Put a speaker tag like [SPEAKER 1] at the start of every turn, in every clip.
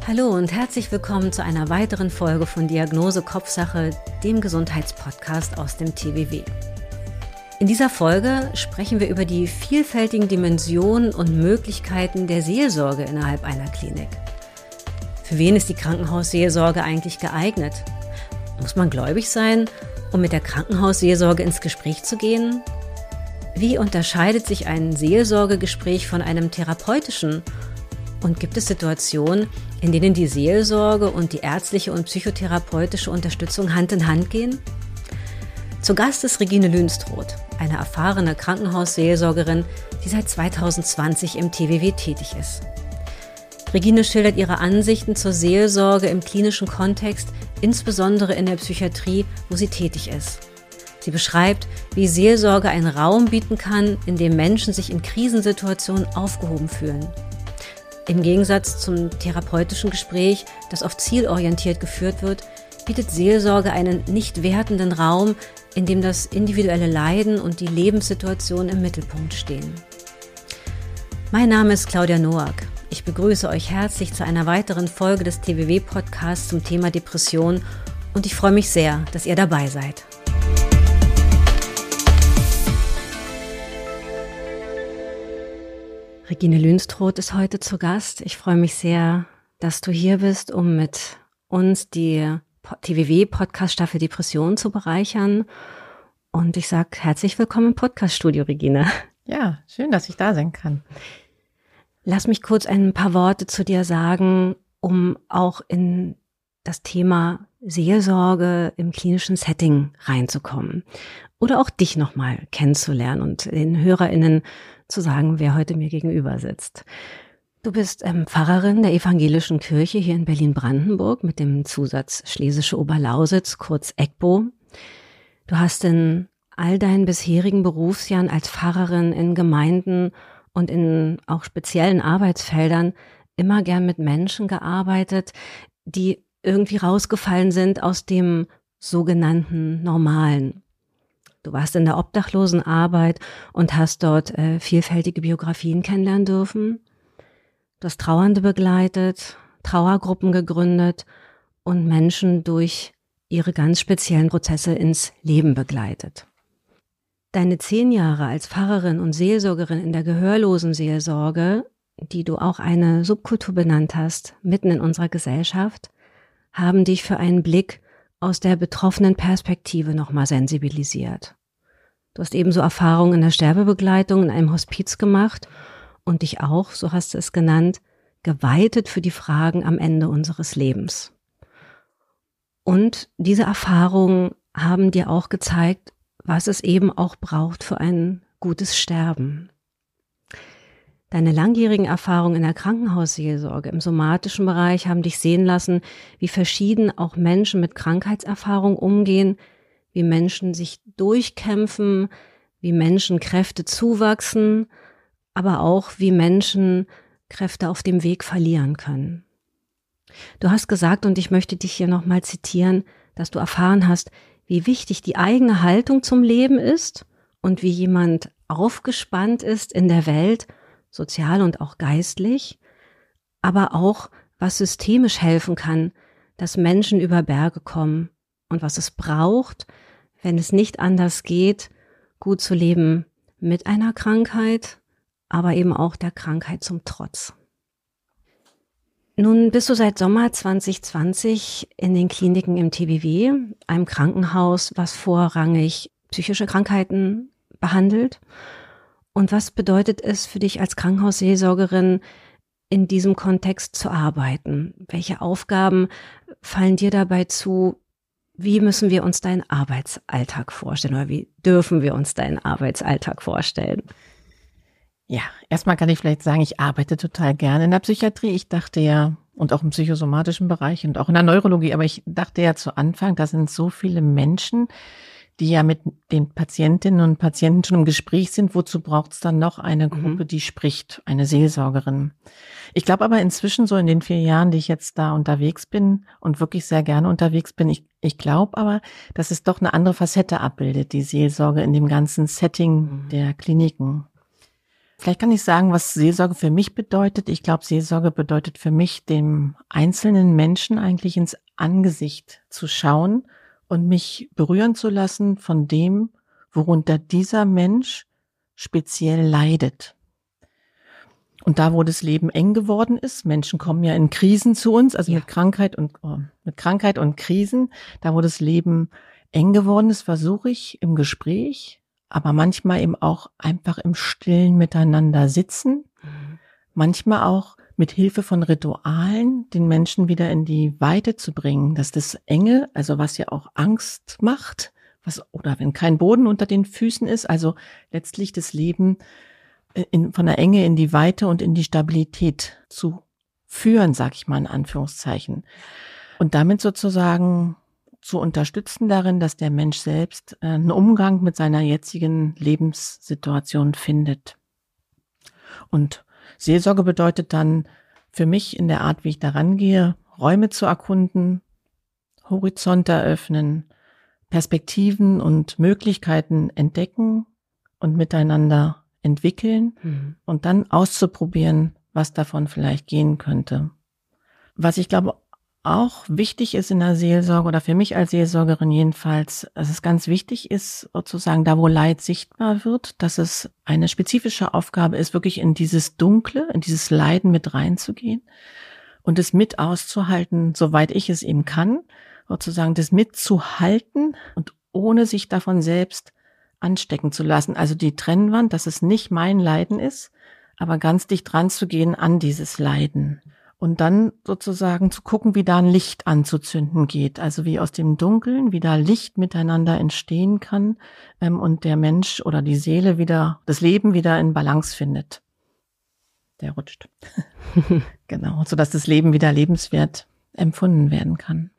[SPEAKER 1] Hallo und herzlich willkommen zu einer weiteren Folge von Diagnose Kopfsache, dem Gesundheitspodcast aus dem TWW. In dieser Folge sprechen wir über die vielfältigen Dimensionen und Möglichkeiten der Seelsorge innerhalb einer Klinik. Für wen ist die Krankenhausseelsorge eigentlich geeignet? Muss man gläubig sein, um mit der Krankenhausseelsorge ins Gespräch zu gehen? Wie unterscheidet sich ein Seelsorgegespräch von einem therapeutischen? Und gibt es Situationen, in denen die Seelsorge und die ärztliche und psychotherapeutische Unterstützung Hand in Hand gehen? Zu Gast ist Regine Lünstroth, eine erfahrene Krankenhausseelsorgerin, die seit 2020 im TWW tätig ist. Regine schildert ihre Ansichten zur Seelsorge im klinischen Kontext, insbesondere in der Psychiatrie, wo sie tätig ist. Sie beschreibt, wie Seelsorge einen Raum bieten kann, in dem Menschen sich in Krisensituationen aufgehoben fühlen. Im Gegensatz zum therapeutischen Gespräch, das oft zielorientiert geführt wird, bietet Seelsorge einen nicht wertenden Raum, in dem das individuelle Leiden und die Lebenssituation im Mittelpunkt stehen. Mein Name ist Claudia Noack. Ich begrüße euch herzlich zu einer weiteren Folge des TWW-Podcasts zum Thema Depression und ich freue mich sehr, dass ihr dabei seid. Regine Lünstroth ist heute zu Gast. Ich freue mich sehr, dass du hier bist, um mit uns die TWW-Podcast-Staffel Depression zu bereichern. Und ich sage herzlich willkommen im Podcast-Studio, Regine.
[SPEAKER 2] Ja, schön, dass ich da sein kann.
[SPEAKER 1] Lass mich kurz ein paar Worte zu dir sagen, um auch in das Thema Seelsorge im klinischen Setting reinzukommen. Oder auch dich nochmal kennenzulernen und den HörerInnen zu sagen, wer heute mir gegenüber sitzt. Du bist Pfarrerin der Evangelischen Kirche hier in Berlin-Brandenburg mit dem Zusatz Schlesische Oberlausitz, kurz EGBO. Du hast in all deinen bisherigen Berufsjahren als Pfarrerin in Gemeinden und in auch speziellen Arbeitsfeldern immer gern mit Menschen gearbeitet, die irgendwie rausgefallen sind aus dem sogenannten Normalen. Du warst in der Obdachlosenarbeit und hast dort vielfältige Biografien kennenlernen dürfen. Du hast Trauernde begleitet, Trauergruppen gegründet und Menschen durch ihre ganz speziellen Prozesse ins Leben begleitet. Deine 10 Jahre als Pfarrerin und Seelsorgerin in der Gehörlosenseelsorge, die du auch eine Subkultur benannt hast, mitten in unserer Gesellschaft, haben dich für einen Blick aus der betroffenen Perspektive nochmal sensibilisiert. Du hast ebenso Erfahrungen in der Sterbebegleitung in einem Hospiz gemacht und dich auch, so hast du es genannt, geweitet für die Fragen am Ende unseres Lebens. Und diese Erfahrungen haben dir auch gezeigt, was es eben auch braucht für ein gutes Sterben. Deine langjährigen Erfahrungen in der Krankenhausseelsorge im somatischen Bereich haben dich sehen lassen, wie verschieden auch Menschen mit Krankheitserfahrung umgehen, wie Menschen sich durchkämpfen, wie Menschen Kräfte zuwachsen, aber auch wie Menschen Kräfte auf dem Weg verlieren können. Du hast gesagt, und ich möchte dich hier nochmal zitieren, dass du erfahren hast, wie wichtig die eigene Haltung zum Leben ist und wie jemand aufgespannt ist in der Welt, sozial und auch geistlich, aber auch, was systemisch helfen kann, dass Menschen über Berge kommen und was es braucht, wenn es nicht anders geht, gut zu leben mit einer Krankheit, aber eben auch der Krankheit zum Trotz. Nun bist du seit Sommer 2020 in den Kliniken im TWW, einem Krankenhaus, was vorrangig psychische Krankheiten behandelt. Und was bedeutet es für dich als Krankenhausseelsorgerin, in diesem Kontext zu arbeiten? Welche Aufgaben fallen dir dabei zu? Wie müssen wir uns deinen Arbeitsalltag vorstellen oder wie dürfen wir uns deinen Arbeitsalltag vorstellen?
[SPEAKER 2] Ja, erstmal kann ich vielleicht sagen, ich arbeite total gerne in der Psychiatrie. Ich dachte ja, und auch im psychosomatischen Bereich und auch in der Neurologie, aber ich dachte ja zu Anfang, da sind so viele Menschen, die ja mit den Patientinnen und Patienten schon im Gespräch sind. Wozu braucht es dann noch eine Gruppe, die spricht, eine Seelsorgerin? Ich glaube aber inzwischen so in den 4 Jahren, die ich jetzt da unterwegs bin und wirklich sehr gerne unterwegs bin, ich glaube aber, dass es doch eine andere Facette abbildet, die Seelsorge in dem ganzen Setting der Kliniken. Vielleicht kann ich sagen, was Seelsorge für mich bedeutet. Ich glaube, Seelsorge bedeutet für mich, dem einzelnen Menschen eigentlich ins Angesicht zu schauen und mich berühren zu lassen von dem, worunter dieser Mensch speziell leidet. Und da, wo das Leben eng geworden ist, Menschen kommen ja in Krisen zu uns, also mit Krankheit und Krisen, da, wo das Leben eng geworden ist, versuche ich im Gespräch, aber manchmal eben auch einfach im Stillen miteinander sitzen, manchmal auch mit Hilfe von Ritualen den Menschen wieder in die Weite zu bringen, dass das Enge, also was ja auch Angst macht, oder wenn kein Boden unter den Füßen ist, also letztlich das Leben von der Enge in die Weite und in die Stabilität zu führen, sag ich mal in Anführungszeichen. Und damit sozusagen zu unterstützen darin, dass der Mensch selbst einen Umgang mit seiner jetzigen Lebenssituation findet. Und Seelsorge bedeutet dann für mich in der Art, wie ich da rangehe, Räume zu erkunden, Horizonte eröffnen, Perspektiven und Möglichkeiten entdecken und miteinander entwickeln und dann auszuprobieren, was davon vielleicht gehen könnte. Was ich glaube auch wichtig ist in der Seelsorge oder für mich als Seelsorgerin jedenfalls, dass es ganz wichtig ist, sozusagen da, wo Leid sichtbar wird, dass es eine spezifische Aufgabe ist, wirklich in dieses Dunkle, in dieses Leiden mit reinzugehen und es mit auszuhalten, soweit ich es eben kann, sozusagen das mitzuhalten und ohne sich davon selbst anstecken zu lassen. Also die Trennwand, dass es nicht mein Leiden ist, aber ganz dicht dran zu gehen an dieses Leiden. Und dann sozusagen zu gucken, wie da ein Licht anzuzünden geht. Also wie aus dem Dunkeln wieder Licht miteinander entstehen kann und der Mensch oder die Seele wieder, das Leben wieder in Balance findet. Der rutscht. Genau, sodass das Leben wieder lebenswert empfunden werden kann.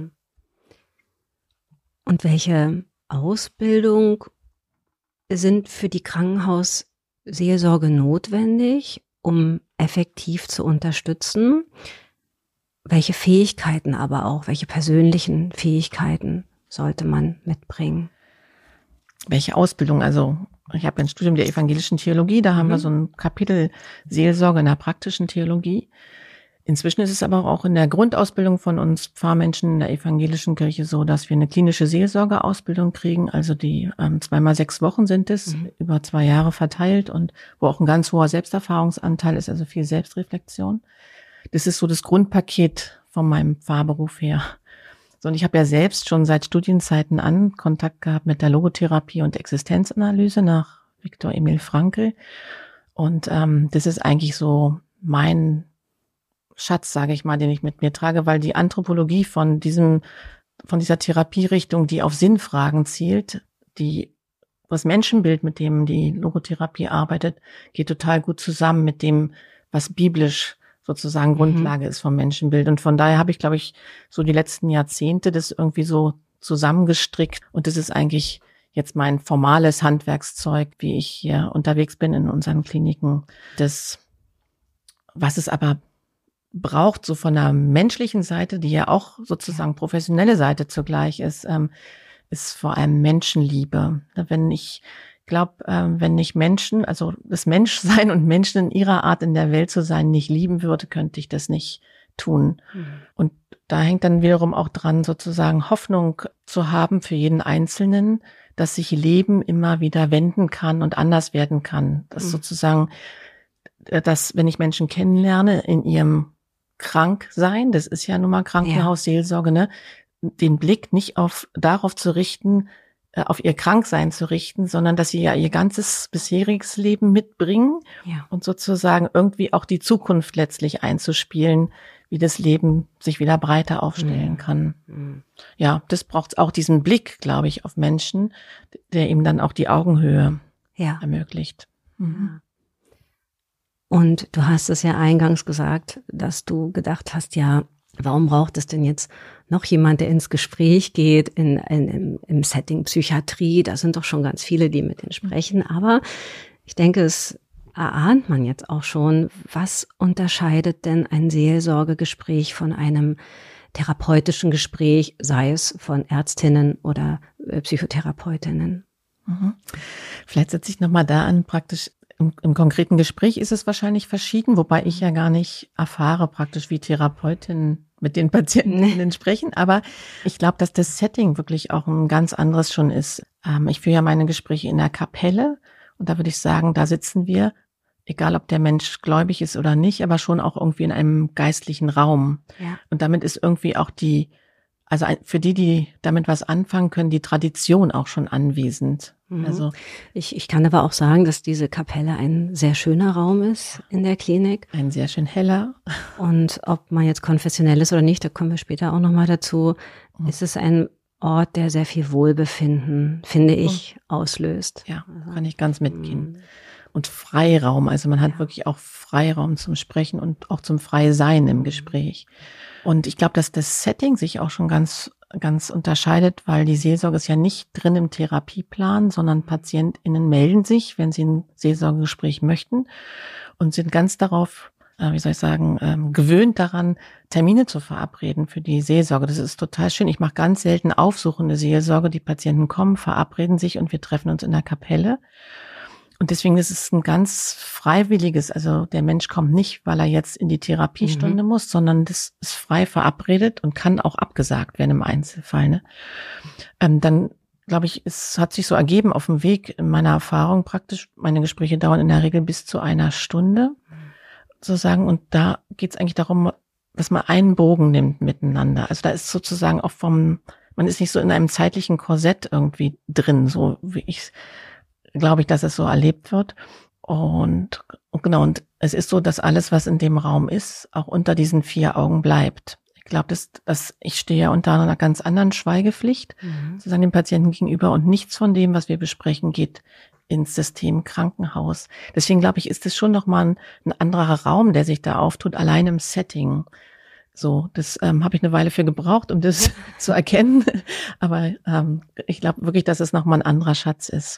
[SPEAKER 1] Und welche Ausbildung sind für die Krankenhausseelsorge notwendig, um effektiv zu unterstützen? Welche Fähigkeiten aber auch, welche persönlichen Fähigkeiten sollte man mitbringen?
[SPEAKER 2] Welche Ausbildung? Also ich habe ein Studium der evangelischen Theologie, da haben wir so ein Kapitel Seelsorge in der praktischen Theologie. Inzwischen ist es aber auch in der Grundausbildung von uns Pfarrmenschen in der evangelischen Kirche so, dass wir eine klinische Seelsorgeausbildung kriegen. Also die 2x6 Wochen sind es, über 2 Jahre verteilt und wo auch ein ganz hoher Selbsterfahrungsanteil ist, also viel Selbstreflexion. Das ist so das Grundpaket von meinem Pfarrberuf her. So, und ich habe ja selbst schon seit Studienzeiten an Kontakt gehabt mit der Logotherapie und Existenzanalyse nach Viktor Emil Frankl. Und das ist eigentlich so mein Schatz, sage ich mal, den ich mit mir trage, weil die Anthropologie von dieser Therapierichtung, die auf Sinnfragen zielt, das Menschenbild, mit dem die Logotherapie arbeitet, geht total gut zusammen mit dem, was biblisch sozusagen Grundlage ist vom Menschenbild. Und von daher habe ich, glaube ich, so die letzten Jahrzehnte das irgendwie so zusammengestrickt. Und das ist eigentlich jetzt mein formales Handwerkszeug, wie ich hier unterwegs bin in unseren Kliniken. Was es aber braucht, so von der menschlichen Seite, die ja auch sozusagen professionelle Seite zugleich ist vor allem Menschenliebe. Wenn ich Menschen, also das Menschsein und Menschen in ihrer Art in der Welt zu sein, nicht lieben würde, könnte ich das nicht tun. Und da hängt dann wiederum auch dran, sozusagen Hoffnung zu haben für jeden Einzelnen, dass sich Leben immer wieder wenden kann und anders werden kann. Dass sozusagen, dass wenn ich Menschen kennenlerne in ihrem Kranksein, das ist ja nun mal Krankenhausseelsorge, ne, den Blick nicht darauf zu richten, auf ihr Kranksein zu richten, sondern dass sie ja ihr ganzes bisheriges Leben mitbringen und sozusagen irgendwie auch die Zukunft letztlich einzuspielen, wie das Leben sich wieder breiter aufstellen kann. Ja, das braucht auch diesen Blick, glaube ich, auf Menschen, der ihm dann auch die Augenhöhe ermöglicht.
[SPEAKER 1] Und du hast es ja eingangs gesagt, dass du gedacht hast, ja, warum braucht es denn jetzt noch jemand, der ins Gespräch geht im Setting Psychiatrie? Da sind doch schon ganz viele, die mit denen sprechen. Aber ich denke, es erahnt man jetzt auch schon, was unterscheidet denn ein Seelsorgegespräch von einem therapeutischen Gespräch, sei es von Ärztinnen oder Psychotherapeutinnen?
[SPEAKER 2] Vielleicht setze ich nochmal da an, praktisch Im konkreten Gespräch ist es wahrscheinlich verschieden, wobei ich ja gar nicht erfahre praktisch, wie Therapeutinnen mit den Patientinnen sprechen. Aber ich glaube, dass das Setting wirklich auch ein ganz anderes schon ist. Ich führe ja meine Gespräche in der Kapelle und da würde ich sagen, da sitzen wir, egal ob der Mensch gläubig ist oder nicht, aber schon auch irgendwie in einem geistlichen Raum.
[SPEAKER 1] Ja.
[SPEAKER 2] Und damit ist irgendwie auch also für die damit was anfangen können, die Tradition auch schon anwesend. Also
[SPEAKER 1] ich kann aber auch sagen, dass diese Kapelle ein sehr schöner Raum ist in der Klinik.
[SPEAKER 2] ein sehr schön heller.
[SPEAKER 1] Und ob man jetzt konfessionell ist oder nicht, da kommen wir später auch nochmal dazu, ist es ein Ort, der sehr viel Wohlbefinden, finde ich, auslöst.
[SPEAKER 2] Ja, kann ich ganz mitgehen. Und Freiraum, also man hat wirklich auch Freiraum zum Sprechen und auch zum Frei-Sein im Gespräch. Und ich glaube, dass das Setting sich auch schon ganz unterscheidet, weil die Seelsorge ist ja nicht drin im Therapieplan, sondern PatientInnen melden sich, wenn sie ein Seelsorgegespräch möchten und sind ganz darauf, gewöhnt daran, Termine zu verabreden für die Seelsorge. Das ist total schön. Ich mache ganz selten aufsuchende Seelsorge. Die Patienten kommen, verabreden sich und wir treffen uns in der Kapelle. Und deswegen ist es ein ganz freiwilliges, also der Mensch kommt nicht, weil er jetzt in die Therapiestunde muss, sondern das ist frei verabredet und kann auch abgesagt werden im Einzelfall. Ne? Dann, glaube ich, es hat sich so ergeben auf dem Weg in meiner Erfahrung praktisch, meine Gespräche dauern in der Regel bis zu 1 Stunde, sozusagen, und da geht es eigentlich darum, dass man einen Bogen nimmt miteinander. Also da ist sozusagen auch man ist nicht so in einem zeitlichen Korsett irgendwie drin, so wie glaube ich, dass es so erlebt wird. Und und es ist so, dass alles, was in dem Raum ist, auch unter diesen 4 Augen bleibt. Ich glaube, dass ich stehe ja unter einer ganz anderen Schweigepflicht, sozusagen dem Patienten gegenüber, und nichts von dem, was wir besprechen, geht ins System Krankenhaus. Deswegen glaube ich, ist es schon nochmal ein anderer Raum, der sich da auftut, allein im Setting. So, das habe ich eine Weile für gebraucht, um das zu erkennen. Aber ich glaube wirklich, dass es nochmal ein anderer Schatz ist.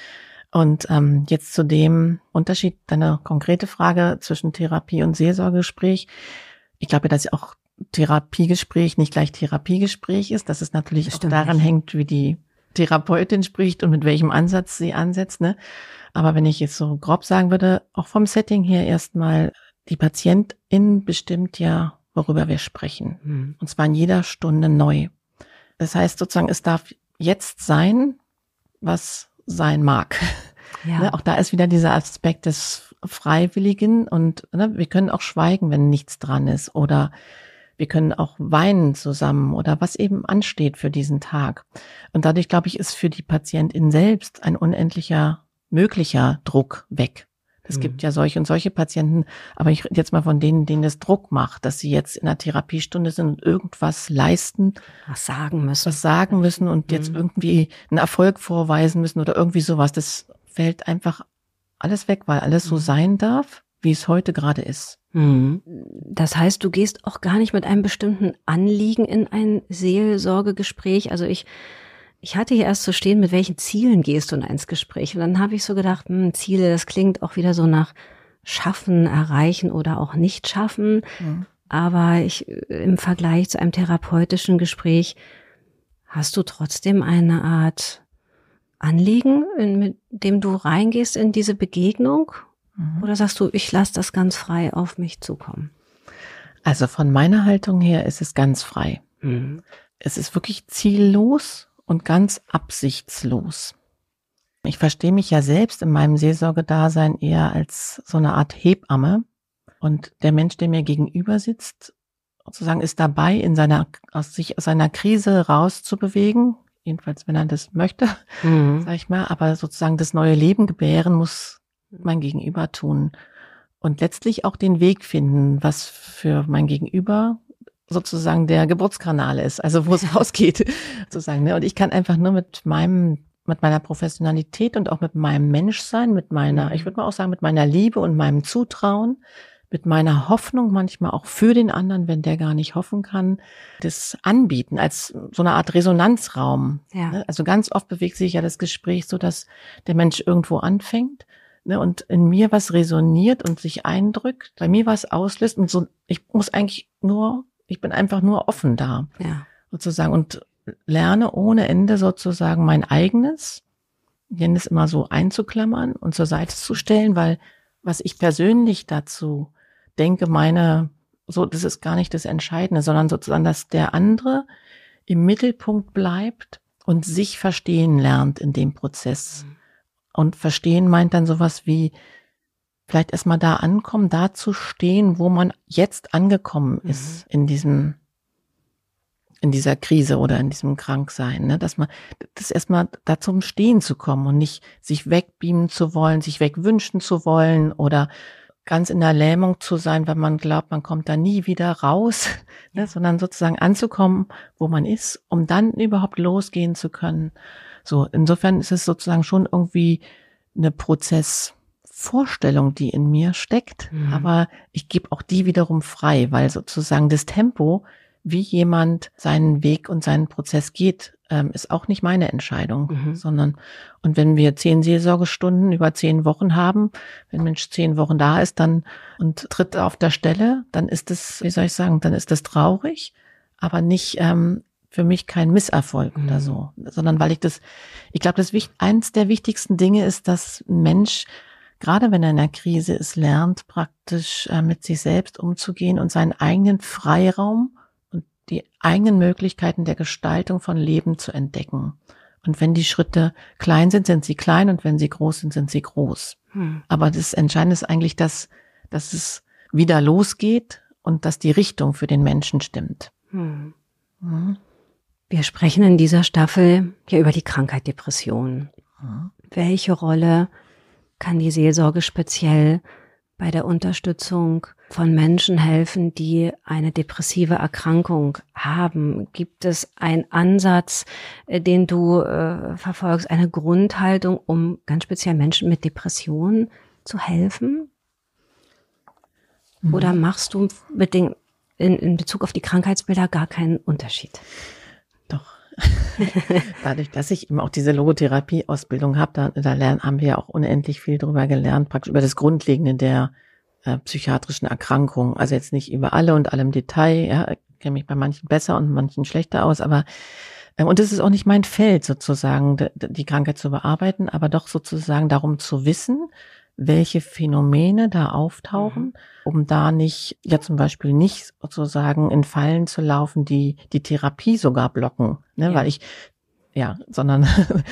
[SPEAKER 2] Und jetzt zu dem Unterschied, deine konkrete Frage zwischen Therapie und Seelsorgegespräch. Ich glaube, dass auch Therapiegespräch nicht gleich Therapiegespräch ist, dass es natürlich auch daran hängt, wie die Therapeutin spricht und mit welchem Ansatz sie ansetzt. Ne? Aber wenn ich jetzt so grob sagen würde, auch vom Setting her erstmal, die Patientin bestimmt ja, worüber wir sprechen. Und zwar in jeder Stunde neu. Das heißt sozusagen, es darf jetzt sein, was sein mag. Ja. Ne, auch da ist wieder dieser Aspekt des Freiwilligen und wir können auch schweigen, wenn nichts dran ist, oder wir können auch weinen zusammen oder was eben ansteht für diesen Tag. Und dadurch, glaube ich, ist für die Patientin selbst ein unendlicher möglicher Druck weg. Es gibt ja solche und solche Patienten, aber ich rede jetzt mal von denen es Druck macht, dass sie jetzt in einer Therapiestunde sind und irgendwas leisten.
[SPEAKER 1] Was sagen
[SPEAKER 2] müssen und jetzt irgendwie einen Erfolg vorweisen müssen oder irgendwie sowas. Das fällt einfach alles weg, weil alles so sein darf, wie es heute gerade ist.
[SPEAKER 1] Das heißt, du gehst auch gar nicht mit einem bestimmten Anliegen in ein Seelsorgegespräch. Also ich hatte hier erst so stehen, mit welchen Zielen gehst du in ein Gespräch? Und dann habe ich so gedacht, Ziele, das klingt auch wieder so nach Schaffen, Erreichen oder auch nicht schaffen. Aber im Vergleich zu einem therapeutischen Gespräch hast du trotzdem eine Art Anliegen, mit dem du reingehst in diese Begegnung? Oder sagst du, ich lasse das ganz frei auf mich zukommen?
[SPEAKER 2] Also von meiner Haltung her ist es ganz frei. Es ist wirklich ziellos und ganz absichtslos. Ich verstehe mich ja selbst in meinem Seelsorgedasein eher als so eine Art Hebamme. Und der Mensch, der mir gegenüber sitzt, sozusagen ist dabei, sich aus seiner Krise rauszubewegen. Jedenfalls, wenn er das möchte, sag ich mal. Aber sozusagen das neue Leben gebären muss mein Gegenüber tun. Und letztlich auch den Weg finden, was für mein Gegenüber sozusagen der Geburtskanal ist, also wo es rausgeht, sozusagen. Ne? Und ich kann einfach nur mit meiner Professionalität und auch mit meinem Menschsein, ich würde mal auch sagen, mit meiner Liebe und meinem Zutrauen, mit meiner Hoffnung manchmal auch für den anderen, wenn der gar nicht hoffen kann, das anbieten als so eine Art Resonanzraum. Ja. Ne? Also ganz oft bewegt sich ja das Gespräch so, dass der Mensch irgendwo anfängt, ne, und in mir was resoniert und sich eindrückt, bei mir was auslöst und so, ich bin einfach nur offen da, sozusagen, und lerne ohne Ende sozusagen mein eigenes Jens immer so einzuklammern und zur Seite zu stellen, weil was ich persönlich dazu denke, das ist gar nicht das Entscheidende, sondern sozusagen, dass der andere im Mittelpunkt bleibt und sich verstehen lernt in dem Prozess. Und verstehen meint dann sowas wie vielleicht erstmal da ankommen, da zu stehen, wo man jetzt angekommen ist in dieser Krise oder in diesem Kranksein, ne? Dass man das erstmal da zum Stehen zu kommen und nicht sich wegbeamen zu wollen, sich wegwünschen zu wollen oder ganz in der Lähmung zu sein, weil man glaubt, man kommt da nie wieder raus, ne? Sondern sozusagen anzukommen, wo man ist, um dann überhaupt losgehen zu können. So, insofern ist es sozusagen schon irgendwie eine Prozessvorstellung, die in mir steckt, aber ich gebe auch die wiederum frei, weil sozusagen das Tempo, wie jemand seinen Weg und seinen Prozess geht, ist auch nicht meine Entscheidung, sondern, und wenn wir 10 Seelsorgestunden über 10 Wochen haben, wenn ein Mensch 10 Wochen da ist, dann und tritt auf der Stelle, dann ist es, wie soll ich sagen, dann ist das traurig, aber nicht für mich kein Misserfolg oder so, sondern weil ich glaube, eins der wichtigsten Dinge ist, dass ein Mensch, gerade wenn er in einer Krise ist, lernt praktisch mit sich selbst umzugehen und seinen eigenen Freiraum die eigenen Möglichkeiten der Gestaltung von Leben zu entdecken. Und wenn die Schritte klein sind, sind sie klein und wenn sie groß sind, sind sie groß. Aber das Entscheidende ist eigentlich, dass es wieder losgeht und dass die Richtung für den Menschen stimmt.
[SPEAKER 1] Wir sprechen in dieser Staffel ja über die Krankheit Depression. Welche Rolle kann die Seelsorge speziell bei der Unterstützung von Menschen helfen, die eine depressive Erkrankung haben? Gibt es einen Ansatz, den du verfolgst, eine Grundhaltung, um ganz speziell Menschen mit Depressionen zu helfen? Oder machst du in Bezug auf die Krankheitsbilder gar keinen Unterschied?
[SPEAKER 2] Doch. Dadurch, dass ich eben auch diese Logotherapie-Ausbildung habe, haben wir ja auch unendlich viel darüber gelernt, praktisch über das Grundlegende der psychiatrischen Erkrankungen. Also jetzt nicht über alle und alle im Detail, ja, ich kenne mich bei manchen besser und manchen schlechter aus, aber und es ist auch nicht mein Feld sozusagen, die Krankheit zu bearbeiten, aber doch sozusagen darum zu wissen, welche Phänomene da auftauchen, um da nicht, ja zum Beispiel nicht sozusagen in Fallen zu laufen, die Therapie sogar blocken, ne, weil sondern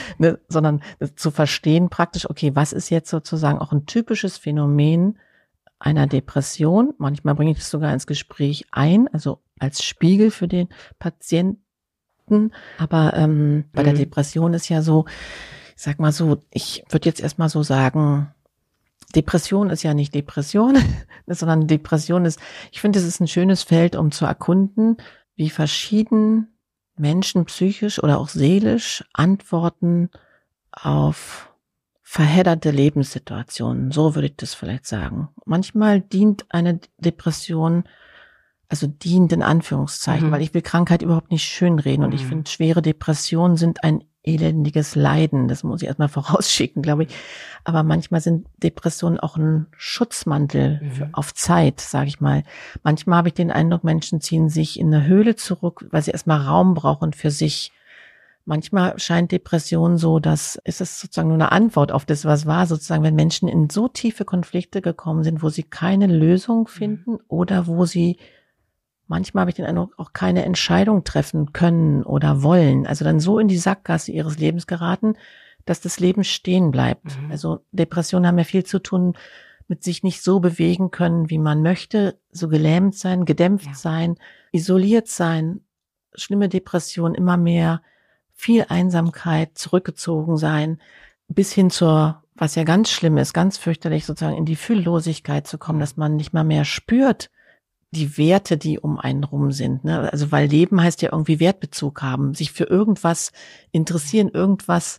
[SPEAKER 2] zu verstehen praktisch, okay, was ist jetzt sozusagen auch ein typisches Phänomen einer Depression? Manchmal bringe ich es sogar ins Gespräch ein, also als Spiegel für den Patienten, aber bei der Depression ist ja so, ich sag mal so, ich würde jetzt erstmal so sagen, Depression ist ja nicht Depression, sondern Depression ist, ich finde, es ist ein schönes Feld, um zu erkunden, wie verschieden Menschen psychisch oder auch seelisch antworten auf verhedderte Lebenssituationen. So würde ich das vielleicht sagen. Manchmal dient eine Depression, also dient in Anführungszeichen, weil ich will Krankheit überhaupt nicht schönreden und ich finde, schwere Depressionen sind ein elendiges Leiden. Das muss ich erstmal vorausschicken, glaube ich. Aber manchmal sind Depressionen auch ein Schutzmantel auf Zeit, sage ich mal. Manchmal habe ich den Eindruck, Menschen ziehen sich in eine Höhle zurück, weil sie erstmal Raum brauchen für sich. Manchmal scheint Depression so, dass ist es sozusagen nur eine Antwort auf das, was war, sozusagen, wenn Menschen in so tiefe Konflikte gekommen sind, wo sie keine Lösung finden oder wo sie manchmal habe ich den Eindruck, auch keine Entscheidung treffen können oder wollen. Also dann so in die Sackgasse ihres Lebens geraten, dass das Leben stehen bleibt. Also Depressionen haben ja viel zu tun mit sich nicht so bewegen können, wie man möchte, so gelähmt sein, gedämpft sein, isoliert sein, schlimme Depression, immer mehr, viel Einsamkeit, zurückgezogen sein, bis hin zur, was ja ganz schlimm ist, ganz fürchterlich sozusagen in die Fühllosigkeit zu kommen, dass man nicht mal mehr spürt, die Werte, die um einen rum sind, ne? Also weil Leben heißt ja irgendwie Wertbezug haben, sich für irgendwas interessieren, irgendwas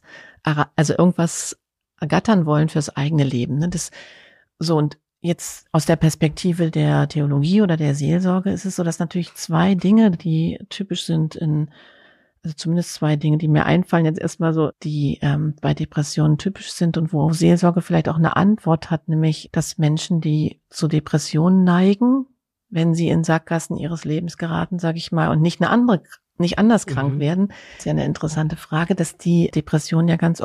[SPEAKER 2] ergattern wollen fürs eigene Leben, ne? Das so, und jetzt aus der Perspektive der Theologie oder der Seelsorge ist es so, dass natürlich 2 Dinge, die typisch sind also zumindest 2 Dinge, die mir einfallen, jetzt erstmal so, die bei Depressionen typisch sind und wo Seelsorge vielleicht auch eine Antwort hat, nämlich, dass Menschen, die zu Depressionen neigen, wenn sie in Sackgassen ihres Lebens geraten, sage ich mal, und nicht anders krank werden, ist ja eine interessante Frage, dass die Depression ja ganz oft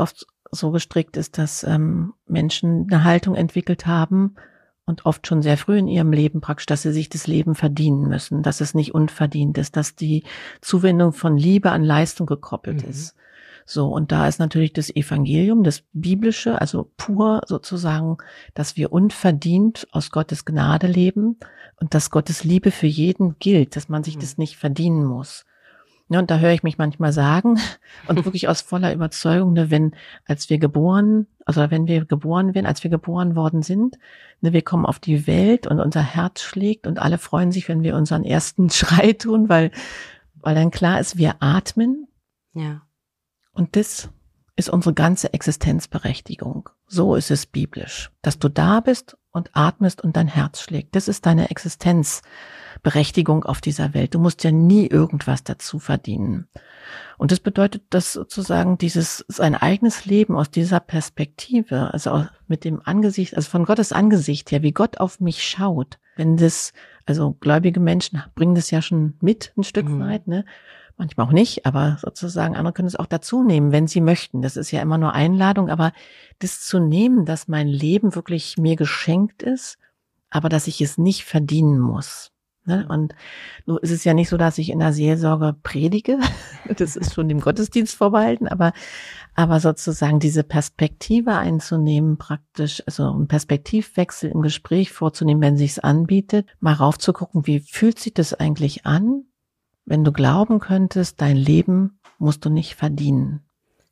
[SPEAKER 2] so gestrickt ist, dass Menschen eine Haltung entwickelt haben und oft schon sehr früh in ihrem Leben praktisch, dass sie sich das Leben verdienen müssen, dass es nicht unverdient ist, dass die Zuwendung von Liebe an Leistung gekoppelt ist. So, und da ist natürlich das Evangelium, das Biblische, also pur sozusagen, dass wir unverdient aus Gottes Gnade leben und dass Gottes Liebe für jeden gilt, dass man sich das nicht verdienen muss. Ja, und da höre ich mich manchmal sagen und wirklich aus voller Überzeugung, ne, wenn wir geboren werden, als wir geboren worden sind, ne, wir kommen auf die Welt und unser Herz schlägt und alle freuen sich, wenn wir unseren ersten Schrei tun, weil dann klar ist, wir atmen.
[SPEAKER 1] Ja.
[SPEAKER 2] Und das ist unsere ganze Existenzberechtigung. So ist es biblisch, dass du da bist und atmest und dein Herz schlägt. Das ist deine Existenzberechtigung auf dieser Welt. Du musst ja nie irgendwas dazu verdienen. Und das bedeutet, dass sozusagen sein eigenes Leben aus dieser Perspektive, also mit dem Angesicht, also von Gottes Angesicht her, wie Gott auf mich schaut, also gläubige Menschen bringen das ja schon mit ein Stück weit, ne? Manchmal auch nicht, aber sozusagen andere können es auch dazu nehmen, wenn sie möchten. Das ist ja immer nur Einladung, aber das zu nehmen, dass mein Leben wirklich mir geschenkt ist, aber dass ich es nicht verdienen muss. Ne? Und nun ist es ja nicht so, dass ich in der Seelsorge predige. Das ist schon dem Gottesdienst vorbehalten, aber sozusagen diese Perspektive einzunehmen praktisch, also einen Perspektivwechsel im Gespräch vorzunehmen, wenn sich's anbietet, mal raufzugucken, wie fühlt sich das eigentlich an? Wenn du glauben könntest, dein Leben musst du nicht verdienen.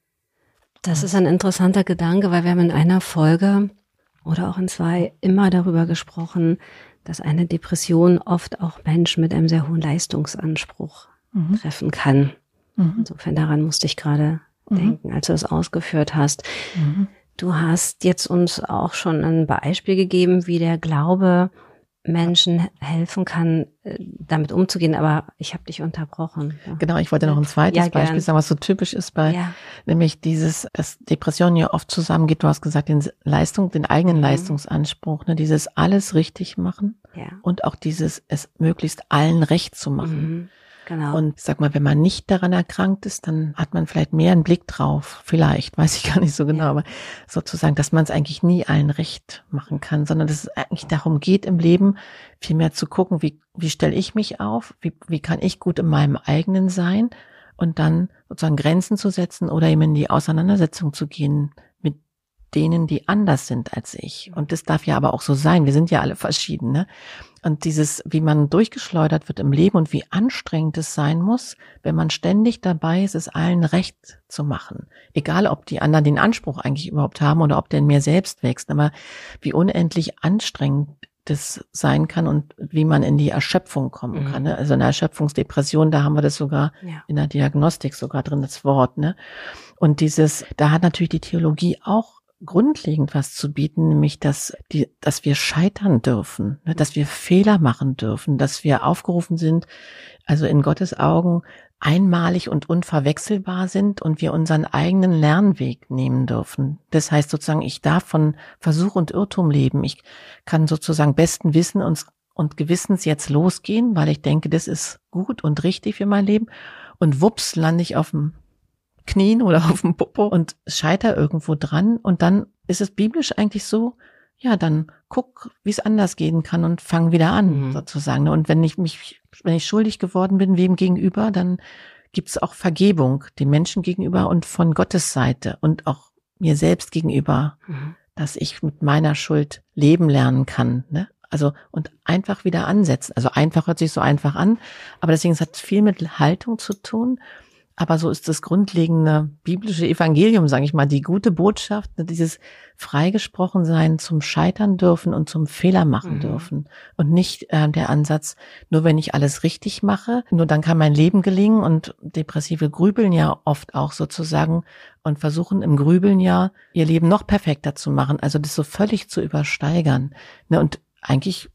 [SPEAKER 1] Das ist ein interessanter Gedanke, weil wir haben in einer Folge oder auch in 2 immer darüber gesprochen, dass eine Depression oft auch Menschen mit einem sehr hohen Leistungsanspruch treffen kann. Insofern daran musste ich gerade denken, als du das ausgeführt hast. Du hast jetzt uns auch schon ein Beispiel gegeben, wie der Glaube Menschen helfen kann, damit umzugehen, aber ich habe dich unterbrochen. Ja.
[SPEAKER 2] Genau, ich wollte noch ein zweites Beispiel sagen, was so typisch ist nämlich dass Depression ja oft zusammengeht, du hast gesagt, den eigenen Leistungsanspruch, ne, dieses alles richtig machen und auch dieses, es möglichst allen recht zu machen.
[SPEAKER 1] Genau.
[SPEAKER 2] Und ich sag mal, wenn man nicht daran erkrankt ist, dann hat man vielleicht mehr einen Blick drauf. Vielleicht, weiß ich gar nicht so genau, aber sozusagen, dass man es eigentlich nie allen recht machen kann, sondern dass es eigentlich darum geht im Leben, viel mehr zu gucken, wie stelle ich mich auf, wie kann ich gut in meinem eigenen sein und dann sozusagen Grenzen zu setzen oder eben in die Auseinandersetzung zu gehen mit denen, die anders sind als ich. Und das darf ja aber auch so sein. Wir sind ja alle verschieden, ne? Und wie man durchgeschleudert wird im Leben und wie anstrengend es sein muss, wenn man ständig dabei ist, es allen recht zu machen. Egal, ob die anderen den Anspruch eigentlich überhaupt haben oder ob der in mir selbst wächst. Aber wie unendlich anstrengend das sein kann und wie man in die Erschöpfung kommen kann. Ne? Also eine Erschöpfungsdepression, da haben wir das sogar in der Diagnostik sogar drin, das Wort. Ne? Und da hat natürlich die Theologie auch grundlegend was zu bieten, nämlich dass wir scheitern dürfen, ne, dass wir Fehler machen dürfen, dass wir aufgerufen sind, also in Gottes Augen einmalig und unverwechselbar sind und wir unseren eigenen Lernweg nehmen dürfen. Das heißt sozusagen, ich darf von Versuch und Irrtum leben. Ich kann sozusagen besten Wissen und Gewissens jetzt losgehen, weil ich denke, das ist gut und richtig für mein Leben. Und wups, lande ich auf dem Knien oder auf dem Popo und scheiter irgendwo dran. Und dann ist es biblisch eigentlich so, ja, dann guck, wie es anders gehen kann und fang wieder an, sozusagen. Und wenn ich schuldig geworden bin, wem gegenüber, dann gibt es auch Vergebung dem Menschen gegenüber und von Gottes Seite und auch mir selbst gegenüber, dass ich mit meiner Schuld leben lernen kann, ne? Also, und einfach wieder ansetzen. Also einfach hört sich so einfach an, aber deswegen, es hat viel mit Haltung zu tun. Aber so ist das grundlegende biblische Evangelium, sage ich mal, die gute Botschaft, dieses Freigesprochensein zum Scheitern dürfen und zum Fehler machen dürfen. Und nicht der Ansatz, nur wenn ich alles richtig mache, nur dann kann mein Leben gelingen. Und Depressive grübeln ja oft auch sozusagen und versuchen im Grübeln ja, ihr Leben noch perfekter zu machen. Also das so völlig zu übersteigern. Ne? Und eigentlich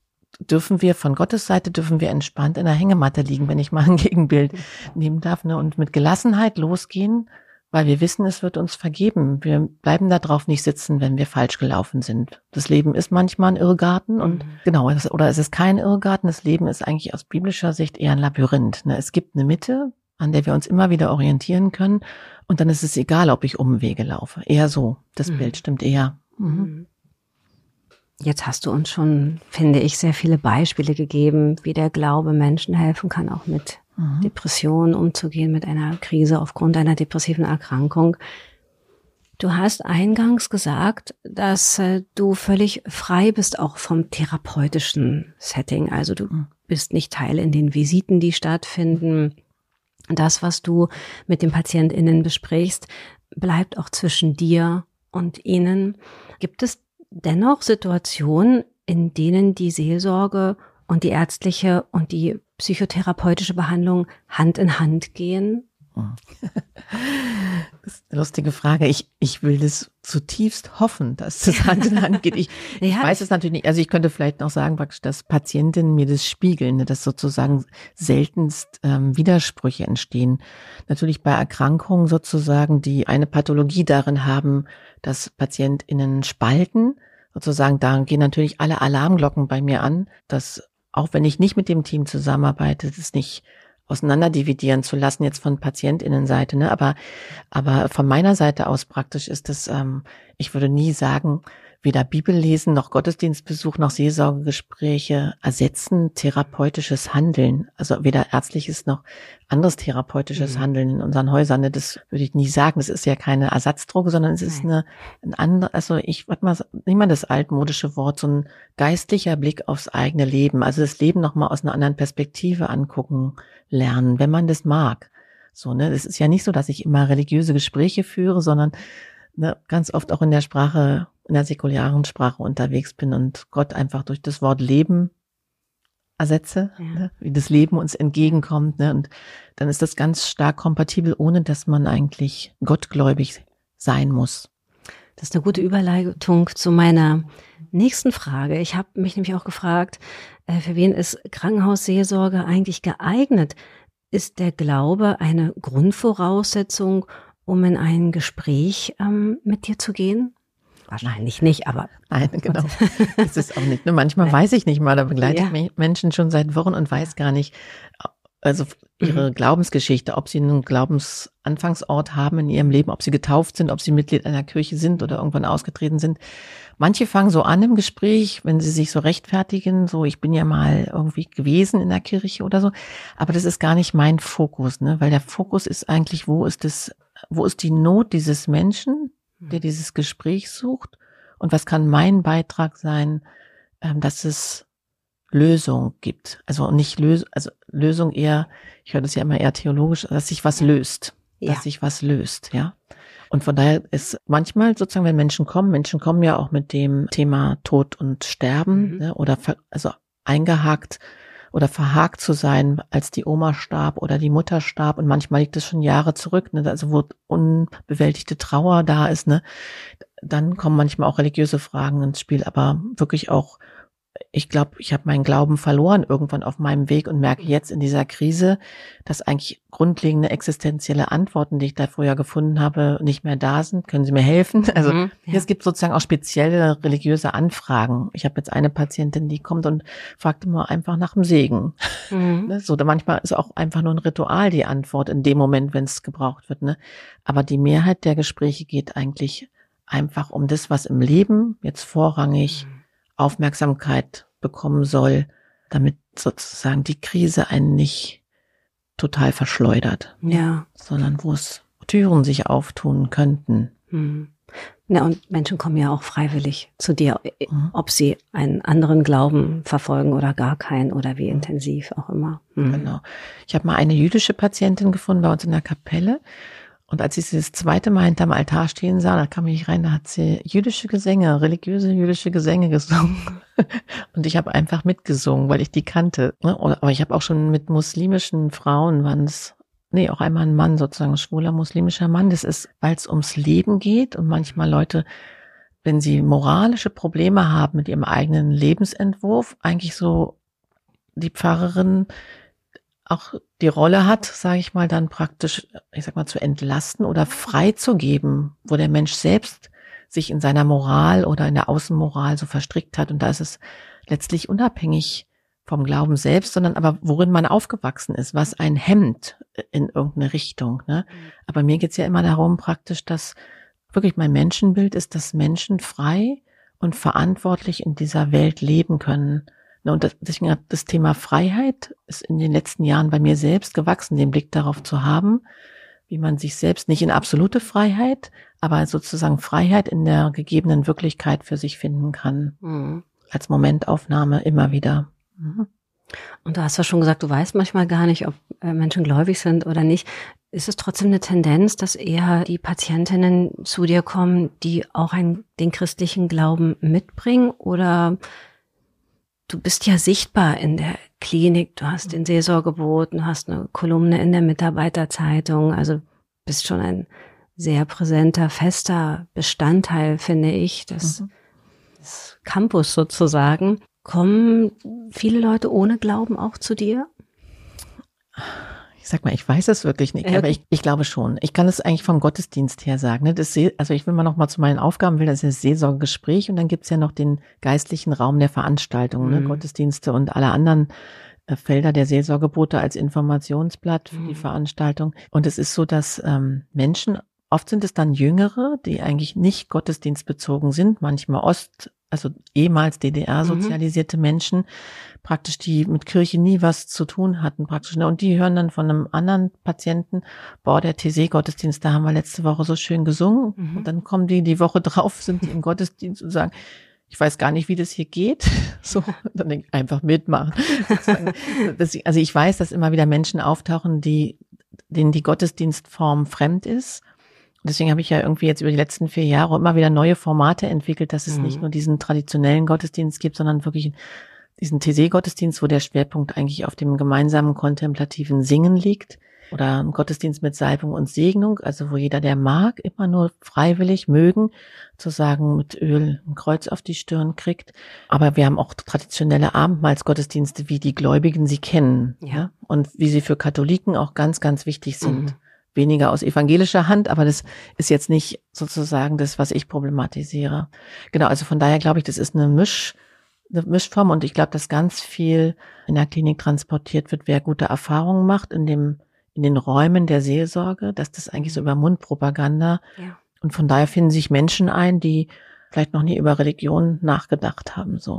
[SPEAKER 2] von Gottes Seite dürfen wir entspannt in der Hängematte liegen, wenn ich mal ein Gegenbild nehmen darf, ne? Und mit Gelassenheit losgehen, weil wir wissen, es wird uns vergeben. Wir bleiben da drauf nicht sitzen, wenn wir falsch gelaufen sind. Das Leben ist manchmal ein Irrgarten und oder es ist kein Irrgarten. Das Leben ist eigentlich aus biblischer Sicht eher ein Labyrinth, ne? Es gibt eine Mitte, an der wir uns immer wieder orientieren können. Und dann ist es egal, ob ich Umwege laufe. Eher so. Das Bild stimmt eher. Mhm.
[SPEAKER 1] Jetzt hast du uns schon, finde ich, sehr viele Beispiele gegeben, wie der Glaube Menschen helfen kann, auch mit Depressionen umzugehen, mit einer Krise aufgrund einer depressiven Erkrankung. Du hast eingangs gesagt, dass du völlig frei bist auch vom therapeutischen Setting. Also du bist nicht Teil in den Visiten, die stattfinden. Das, was du mit den PatientInnen besprichst, bleibt auch zwischen dir und ihnen. Gibt es dennoch Situationen, in denen die Seelsorge und die ärztliche und die psychotherapeutische Behandlung Hand in Hand gehen?
[SPEAKER 2] Das ist eine lustige Frage. Ich will das zutiefst hoffen, dass das Hand in Hand geht. Ich weiß es natürlich nicht. Also ich könnte vielleicht noch sagen, praktisch, dass Patientinnen mir das spiegeln, dass sozusagen seltenst Widersprüche entstehen. Natürlich bei Erkrankungen sozusagen, die eine Pathologie darin haben, dass PatientInnen spalten. Sozusagen, da gehen natürlich alle Alarmglocken bei mir an, dass auch wenn ich nicht mit dem Team zusammenarbeite, das nicht auseinanderdividieren zu lassen, jetzt von PatientInnenseite, ne? Aber von meiner Seite aus praktisch ist das, ich würde nie sagen, weder Bibellesen noch Gottesdienstbesuch noch Seelsorgegespräche ersetzen therapeutisches Handeln. Also weder ärztliches noch anderes therapeutisches Handeln in unseren Häusern. Ne? Das würde ich nie sagen. Das ist ja keine Ersatzdroge, sondern es ist ein andere, also ich würde mal, nehmen wir das altmodische Wort, so ein geistlicher Blick aufs eigene Leben. Also das Leben nochmal aus einer anderen Perspektive angucken lernen, wenn man das mag. So, ne, das ist ja nicht so, dass ich immer religiöse Gespräche führe, sondern ganz oft auch in der Sprache, in der säkularen Sprache unterwegs bin und Gott einfach durch das Wort Leben ersetze, wie das Leben uns entgegenkommt. Und dann ist das ganz stark kompatibel, ohne dass man eigentlich gottgläubig sein muss.
[SPEAKER 1] Das ist eine gute Überleitung zu meiner nächsten Frage. Ich habe mich nämlich auch gefragt, für wen ist Krankenhausseelsorge eigentlich geeignet? Ist der Glaube eine Grundvoraussetzung, um in ein Gespräch mit dir zu gehen? Wahrscheinlich nicht, aber...
[SPEAKER 2] Nein, genau. Das ist auch nicht. Nur manchmal weiß ich nicht mal, da begleite ich Menschen schon seit Wochen und weiß gar nicht, also ihre Glaubensgeschichte, ob sie einen Glaubensanfangsort haben in ihrem Leben, ob sie getauft sind, ob sie Mitglied einer Kirche sind oder irgendwann ausgetreten sind. Manche fangen so an im Gespräch, wenn sie sich so rechtfertigen, so ich bin ja mal irgendwie gewesen in der Kirche oder so. Aber das ist gar nicht mein Fokus, ne? Weil der Fokus ist eigentlich, wo ist die Not dieses Menschen, der dieses Gespräch sucht, und was kann mein Beitrag sein, dass es Lösung gibt. Also nicht Lösung eher, ich höre das ja immer eher theologisch, dass sich was löst. Dass sich was löst, ja. Und von daher ist manchmal sozusagen, wenn Menschen kommen ja auch mit dem Thema Tod und Sterben, ne, oder also eingehakt oder verhakt zu sein, als die Oma starb oder die Mutter starb, und manchmal liegt es schon Jahre zurück, ne, also wo unbewältigte Trauer da ist, ne, dann kommen manchmal auch religiöse Fragen ins Spiel, aber wirklich auch, ich glaube, ich habe meinen Glauben verloren irgendwann auf meinem Weg und merke jetzt in dieser Krise, dass eigentlich grundlegende existenzielle Antworten, die ich da früher gefunden habe, nicht mehr da sind. Können Sie mir helfen? Also es gibt sozusagen auch spezielle religiöse Anfragen. Ich habe jetzt eine Patientin, die kommt und fragt immer einfach nach dem Segen. So, manchmal ist auch einfach nur ein Ritual die Antwort in dem Moment, wenn es gebraucht wird. Ne? Aber die Mehrheit der Gespräche geht eigentlich einfach um das, was im Leben jetzt vorrangig Aufmerksamkeit bekommen soll, damit sozusagen die Krise einen nicht total verschleudert, sondern wo es Türen sich auftun könnten.
[SPEAKER 1] Ja, und Menschen kommen ja auch freiwillig zu dir, ob sie einen anderen Glauben verfolgen oder gar keinen oder wie intensiv auch immer.
[SPEAKER 2] Genau. Ich habe mal eine jüdische Patientin gefunden bei uns in der Kapelle. Und als ich sie das zweite Mal hinterm Altar stehen sah, da kam ich rein, da hat sie religiöse jüdische Gesänge gesungen. Und ich habe einfach mitgesungen, weil ich die kannte. Aber ich habe auch schon mit muslimischen Frauen, auch einmal ein Mann, sozusagen ein schwuler muslimischer Mann. Das ist, weil es ums Leben geht und manchmal Leute, wenn sie moralische Probleme haben mit ihrem eigenen Lebensentwurf, eigentlich so die Pfarrerin auch die Rolle hat, sage ich mal, dann praktisch, ich sag mal, zu entlasten oder freizugeben, wo der Mensch selbst sich in seiner Moral oder in der Außenmoral so verstrickt hat. Und da ist es letztlich unabhängig vom Glauben selbst, sondern aber worin man aufgewachsen ist, was einen hemmt in irgendeine Richtung. Ne? Aber mir geht's ja immer darum praktisch, dass wirklich mein Menschenbild ist, dass Menschen frei und verantwortlich in dieser Welt leben können. Ne? Und deswegen hat das Thema Freiheit ist in den letzten Jahren bei mir selbst gewachsen, den Blick darauf zu haben, wie man sich selbst nicht in absolute Freiheit, aber sozusagen Freiheit in der gegebenen Wirklichkeit für sich finden kann.
[SPEAKER 1] Mhm.
[SPEAKER 2] Als Momentaufnahme immer wieder. Mhm.
[SPEAKER 1] Und du hast ja schon gesagt, du weißt manchmal gar nicht, ob Menschen gläubig sind oder nicht. Ist es trotzdem eine Tendenz, dass eher die Patientinnen zu dir kommen, die auch den christlichen Glauben mitbringen? Oder du bist ja sichtbar in der Klinik, du hast den Seelsorgeboten, du hast eine Kolumne in der Mitarbeiterzeitung, also bist schon ein sehr präsenter, fester Bestandteil, finde ich, des Campus sozusagen. Kommen viele Leute ohne Glauben auch zu dir?
[SPEAKER 2] Ich sag mal, ich weiß es wirklich nicht, aber ich glaube schon. Ich kann es eigentlich vom Gottesdienst her sagen. Ne? Also ich will mal noch mal zu meinen Aufgaben, das ist das Seelsorgegespräch und dann gibt's ja noch den geistlichen Raum der Veranstaltung, ne? Gottesdienste und alle anderen Felder der Seelsorgebote als Informationsblatt für die Veranstaltung. Und es ist so, dass Menschen, oft sind es dann Jüngere, die eigentlich nicht gottesdienstbezogen sind, manchmal also ehemals DDR-sozialisierte Menschen, praktisch die mit Kirche nie was zu tun hatten praktisch. Und die hören dann von einem anderen Patienten, der TC-Gottesdienst, da haben wir letzte Woche so schön gesungen. Und dann kommen die Woche drauf, sind die im Gottesdienst und sagen, ich weiß gar nicht, wie das hier geht. So, dann denke ich, einfach mitmachen. Also ich weiß, dass immer wieder Menschen auftauchen, denen die Gottesdienstform fremd ist. Deswegen habe ich ja irgendwie jetzt über die letzten 4 Jahre immer wieder neue Formate entwickelt, dass es nicht nur diesen traditionellen Gottesdienst gibt, sondern wirklich diesen TC-Gottesdienst, wo der Schwerpunkt eigentlich auf dem gemeinsamen kontemplativen Singen liegt. Oder ein Gottesdienst mit Salbung und Segnung, also wo jeder, der mag, immer nur freiwillig mögen, zu sagen, mit Öl ein Kreuz auf die Stirn kriegt. Aber wir haben auch traditionelle Abendmahlsgottesdienste, wie die Gläubigen sie kennen. Ja. Und wie sie für Katholiken auch ganz, ganz wichtig sind. Weniger aus evangelischer Hand, aber das ist jetzt nicht sozusagen das, was ich problematisiere. Genau, also von daher glaube ich, das ist eine Mischform und ich glaube, dass ganz viel in der Klinik transportiert wird, wer gute Erfahrungen macht in den Räumen der Seelsorge, dass das eigentlich so über Mundpropaganda und von daher finden sich Menschen ein, die vielleicht noch nie über Religion nachgedacht haben, so.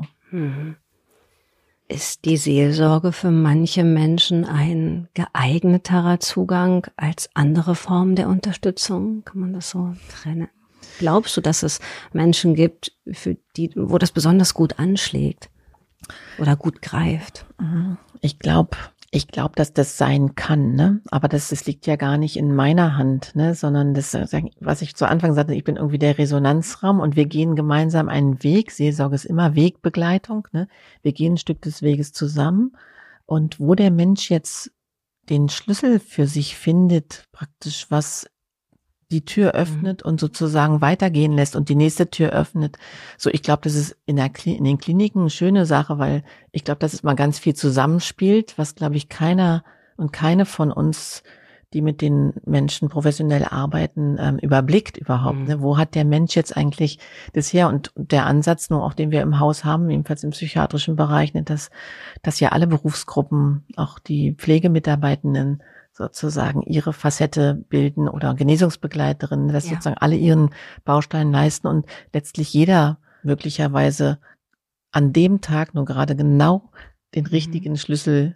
[SPEAKER 1] Ist die Seelsorge für manche Menschen ein geeigneterer Zugang als andere Formen der Unterstützung? Kann man das so trennen? Glaubst du, dass es Menschen gibt, wo das besonders gut anschlägt oder gut greift?
[SPEAKER 2] Ich glaube, dass das sein kann, ne? Aber das liegt ja gar nicht in meiner Hand, ne? Sondern das, was ich zu Anfang sagte, ich bin irgendwie der Resonanzraum und wir gehen gemeinsam einen Weg. Seelsorge ist immer Wegbegleitung, ne? Wir gehen ein Stück des Weges zusammen. Und wo der Mensch jetzt den Schlüssel für sich findet, praktisch was die Tür öffnet und sozusagen weitergehen lässt und die nächste Tür öffnet. So, ich glaube, das ist in den Kliniken eine schöne Sache, weil ich glaube, dass es mal ganz viel zusammenspielt, was, glaube ich, keiner und keine von uns, die mit den Menschen professionell arbeiten, überblickt überhaupt. Ne? Wo hat der Mensch jetzt eigentlich das her? Und der Ansatz, nur auch den wir im Haus haben, jedenfalls im psychiatrischen Bereich, ne, dass ja alle Berufsgruppen, auch die Pflegemitarbeitenden, sozusagen ihre Facette bilden oder Genesungsbegleiterinnen, dass sozusagen alle ihren Baustein leisten und letztlich jeder möglicherweise an dem Tag nur gerade genau den richtigen Schlüssel,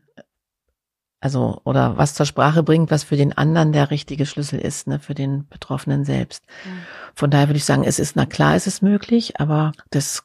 [SPEAKER 2] also oder was zur Sprache bringt, was für den anderen der richtige Schlüssel ist, ne, für den Betroffenen selbst. Von daher würde ich sagen, es ist möglich, aber das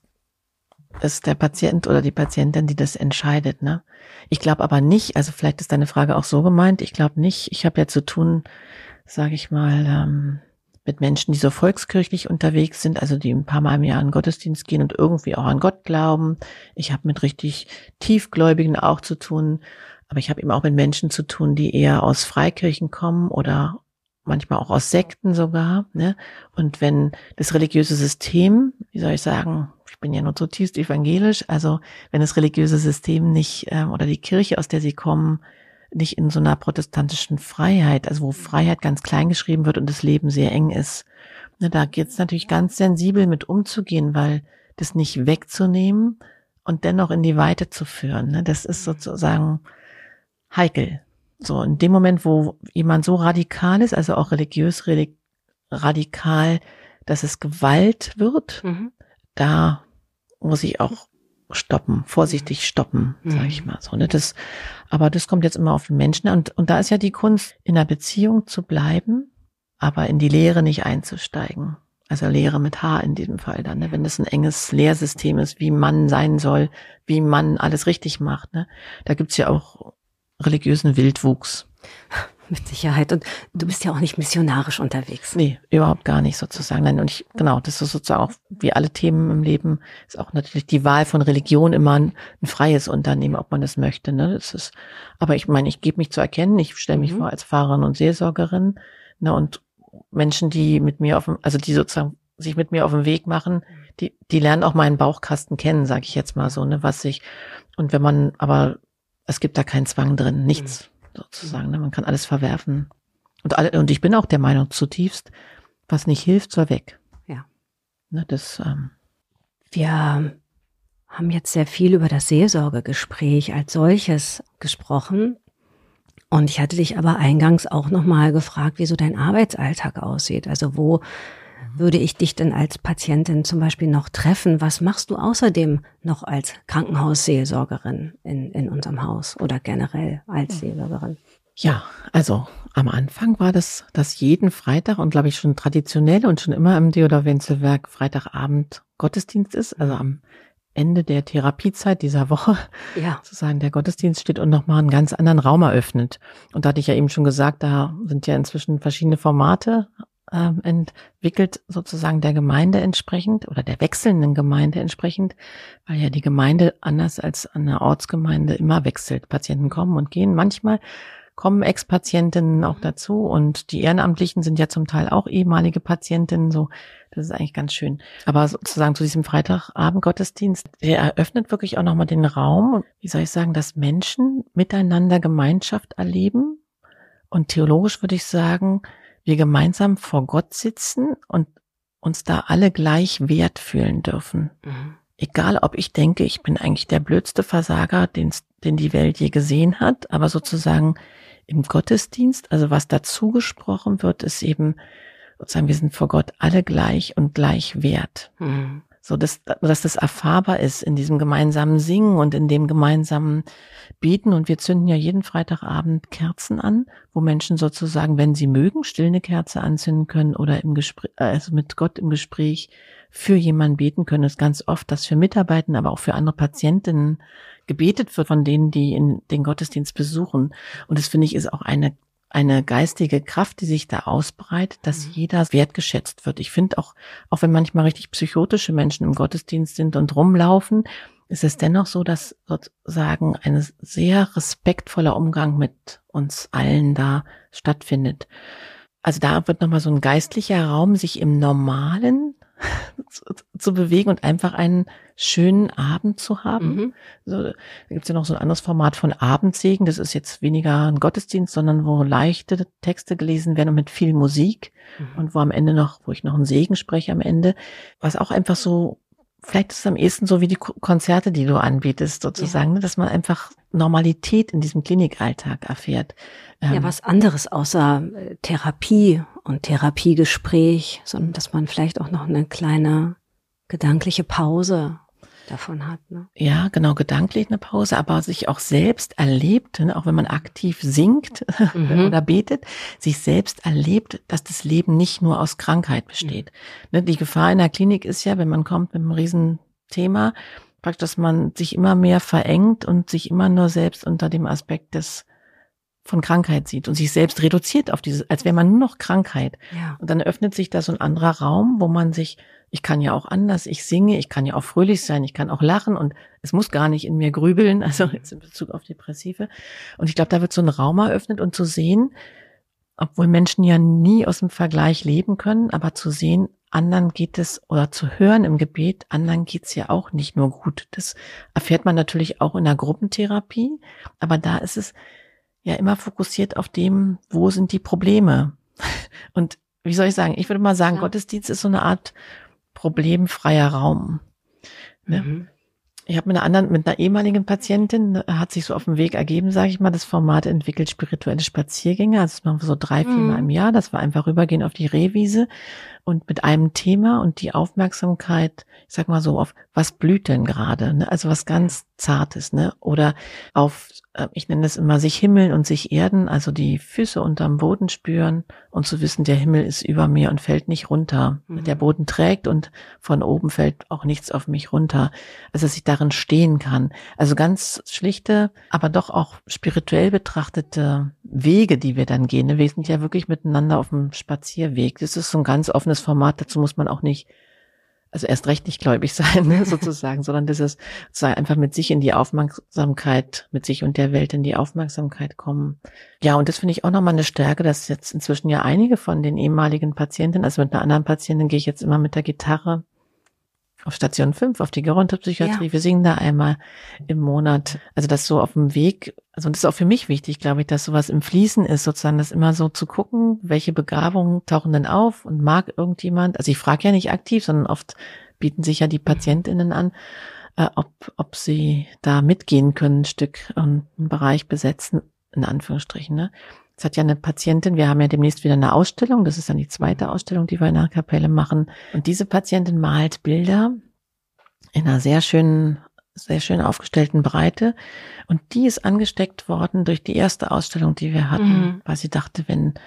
[SPEAKER 2] ist der Patient oder die Patientin, die das entscheidet, ne? Ich glaube aber nicht, also vielleicht ist deine Frage auch so gemeint, ich glaube nicht, ich habe ja zu tun, sage ich mal, mit Menschen, die so volkskirchlich unterwegs sind, also die ein paar Mal im Jahr in den Gottesdienst gehen und irgendwie auch an Gott glauben. Ich habe mit richtig Tiefgläubigen auch zu tun, aber ich habe eben auch mit Menschen zu tun, die eher aus Freikirchen kommen oder manchmal auch aus Sekten sogar, ne? Und wenn das religiöse System, wie soll ich sagen, ich bin ja nur zutiefst evangelisch, also wenn das religiöse System nicht oder die Kirche, aus der sie kommen, nicht in so einer protestantischen Freiheit, also wo Freiheit ganz klein geschrieben wird und das Leben sehr eng ist, ne, da geht es natürlich ganz sensibel mit umzugehen, weil das nicht wegzunehmen, und dennoch in die Weite zu führen. Ne? Das ist sozusagen heikel. So in dem Moment, wo jemand so radikal ist, also auch religiös radikal, dass es Gewalt wird, da muss ich auch vorsichtig stoppen, sage ich mal so. Ne? Aber das kommt jetzt immer auf den Menschen an. Und da ist ja die Kunst, in einer Beziehung zu bleiben, aber in die Lehre nicht einzusteigen. Also Lehre mit H in diesem Fall dann, ne? Wenn das ein enges Lehrsystem ist, wie man sein soll, wie man alles richtig macht. Ne? Da gibt's ja auch religiösen Wildwuchs.
[SPEAKER 1] Mit Sicherheit. Und du bist ja auch nicht missionarisch unterwegs.
[SPEAKER 2] Nee, überhaupt gar nicht sozusagen. Nein, und das ist sozusagen auch, wie alle Themen im Leben, ist auch natürlich die Wahl von Religion immer ein freies Unternehmen, ob man das möchte. Ne? Aber ich meine, ich gebe mich zu erkennen, ich stelle mich vor als Pfarrerin und Seelsorgerin, ne? Und Menschen, die mit mir die sozusagen sich mit mir auf den Weg machen, die lernen auch meinen Bauchkasten kennen, sage ich jetzt mal so, ne, aber es gibt da keinen Zwang drin, nichts sozusagen, ne, man kann alles verwerfen. Und ich bin auch der Meinung zutiefst, was nicht hilft, soll weg.
[SPEAKER 1] Ja.
[SPEAKER 2] Ne,
[SPEAKER 1] wir haben jetzt sehr viel über das Seelsorgegespräch als solches gesprochen. Und ich hatte dich aber eingangs auch nochmal gefragt, wie so dein Arbeitsalltag aussieht. Also wo würde ich dich denn als Patientin zum Beispiel noch treffen? Was machst du außerdem noch als Krankenhausseelsorgerin in unserem Haus oder generell als Seelsorgerin?
[SPEAKER 2] Ja, also am Anfang war das jeden Freitag und glaube ich schon traditionell und schon immer im Theodor-Wenzel-Werk Freitagabend Gottesdienst ist, also am Ende der Therapiezeit dieser Woche, sozusagen der Gottesdienst steht und nochmal einen ganz anderen Raum eröffnet. Und da hatte ich ja eben schon gesagt, da sind ja inzwischen verschiedene Formate entwickelt, sozusagen der Gemeinde entsprechend oder der wechselnden Gemeinde entsprechend, weil ja die Gemeinde anders als eine Ortsgemeinde immer wechselt. Patienten kommen und gehen. Manchmal kommen Ex-Patientinnen auch dazu und die Ehrenamtlichen sind ja zum Teil auch ehemalige Patientinnen, so. Das ist eigentlich ganz schön. Aber sozusagen zu diesem Freitagabend-Gottesdienst, der eröffnet wirklich auch nochmal den Raum, wie soll ich sagen, dass Menschen miteinander Gemeinschaft erleben. Und theologisch würde ich sagen, wir gemeinsam vor Gott sitzen und uns da alle gleich wert fühlen dürfen. Egal, ob ich denke, ich bin eigentlich der blödste Versager, den die Welt je gesehen hat, aber sozusagen im Gottesdienst, also was dazu gesprochen wird, ist eben sozusagen, wir sind vor Gott alle gleich und gleich wert. So, dass das erfahrbar ist in diesem gemeinsamen Singen und in dem gemeinsamen Beten. Und wir zünden ja jeden Freitagabend Kerzen an, wo Menschen sozusagen, wenn sie mögen, still eine Kerze anzünden können oder im Gespräch, also mit Gott im Gespräch für jemanden beten können. Das ist ganz oft, dass für Mitarbeitende, aber auch für andere Patientinnen gebetet wird von denen, die in den Gottesdienst besuchen. Und das finde ich ist auch eine geistige Kraft, die sich da ausbreitet, dass jeder wertgeschätzt wird. Ich finde auch wenn manchmal richtig psychotische Menschen im Gottesdienst sind und rumlaufen, ist es dennoch so, dass sozusagen ein sehr respektvoller Umgang mit uns allen da stattfindet. Also da wird nochmal so ein geistlicher Raum, sich im Normalen zu bewegen und einfach einen schönen Abend zu haben. So, da gibt's ja noch so ein anderes Format von Abendsegen. Das ist jetzt weniger ein Gottesdienst, sondern wo leichte Texte gelesen werden und mit viel Musik und wo ich noch einen Segen spreche am Ende, was auch einfach so, vielleicht ist es am ehesten so wie die Konzerte, die du anbietest sozusagen, dass man einfach Normalität in diesem Klinikalltag erfährt.
[SPEAKER 1] Ja, was anderes außer Therapie und Therapiegespräch, sondern dass man vielleicht auch noch eine kleine gedankliche Pause davon hat. Ne?
[SPEAKER 2] Ja, genau, gedanklich eine Pause, aber sich auch selbst erlebt, ne, auch wenn man aktiv singt oder betet, sich selbst erlebt, dass das Leben nicht nur aus Krankheit besteht. Ne, die Gefahr in der Klinik ist ja, wenn man kommt mit einem Riesenthema, praktisch, dass man sich immer mehr verengt und sich immer nur selbst unter dem Aspekt von Krankheit sieht und sich selbst reduziert auf als wäre man nur noch Krankheit.
[SPEAKER 1] Ja.
[SPEAKER 2] Und dann öffnet sich da so ein anderer Raum, wo man sich, ich kann ja auch anders, ich singe, ich kann ja auch fröhlich sein, ich kann auch lachen und es muss gar nicht in mir grübeln, also jetzt in Bezug auf Depressive. Und ich glaube, da wird so ein Raum eröffnet und zu sehen, obwohl Menschen ja nie aus dem Vergleich leben können, aber zu sehen, anderen geht es, oder zu hören im Gebet, anderen geht's ja auch nicht nur gut. Das erfährt man natürlich auch in der Gruppentherapie, aber da ist es ja immer fokussiert auf dem, wo sind die Probleme. Und wie soll ich sagen, ich würde mal sagen, Gottesdienst ist so eine Art problemfreier Raum. Ne? Ich habe mit einer ehemaligen Patientin, hat sich so auf dem Weg ergeben, sage ich mal, das Format entwickelt spirituelle Spaziergänge. Also das machen wir so 3-4 Mal im Jahr, dass wir einfach rübergehen auf die Rehwiese und mit einem Thema und die Aufmerksamkeit, ich sag mal so, auf was blüht denn gerade, ne? Also was ganz Zartes, ne? Oder auf, ich nenne es immer, sich himmeln und sich erden, also die Füße unterm Boden spüren und zu wissen, der Himmel ist über mir und fällt nicht runter. Der Boden trägt und von oben fällt auch nichts auf mich runter. Also dass ich darin stehen kann. Also ganz schlichte, aber doch auch spirituell betrachtete Wege, die wir dann gehen. Wir sind ja wirklich miteinander auf dem Spazierweg. Das ist so ein ganz offenes Format. Dazu muss man auch nicht, also erst recht nicht gläubig sein, ne, sozusagen, sondern das ist sozusagen einfach mit sich in die Aufmerksamkeit, mit sich und der Welt in die Aufmerksamkeit kommen. Ja, und das finde ich auch nochmal eine Stärke, dass jetzt inzwischen ja einige von den ehemaligen Patientinnen, also mit einer anderen Patientin gehe ich jetzt immer mit der Gitarre auf Station 5, auf die Gerontopsychiatrie. Ja. Wir singen da einmal im Monat. Also das so auf dem Weg, also das ist auch für mich wichtig, glaube ich, dass sowas im Fließen ist, sozusagen, das immer so zu gucken, welche Begabungen tauchen denn auf und mag irgendjemand, also ich frage ja nicht aktiv, sondern oft bieten sich ja die PatientInnen an, ob sie da mitgehen können, ein Stück, einen Bereich besetzen, in Anführungsstrichen, ne? Es hat ja eine Patientin, wir haben ja demnächst wieder eine Ausstellung, das ist dann die zweite Ausstellung, die wir in der Kapelle machen. Und diese Patientin malt Bilder in einer sehr schön aufgestellten Breite. Und die ist angesteckt worden durch die erste Ausstellung, die wir hatten, weil sie dachte,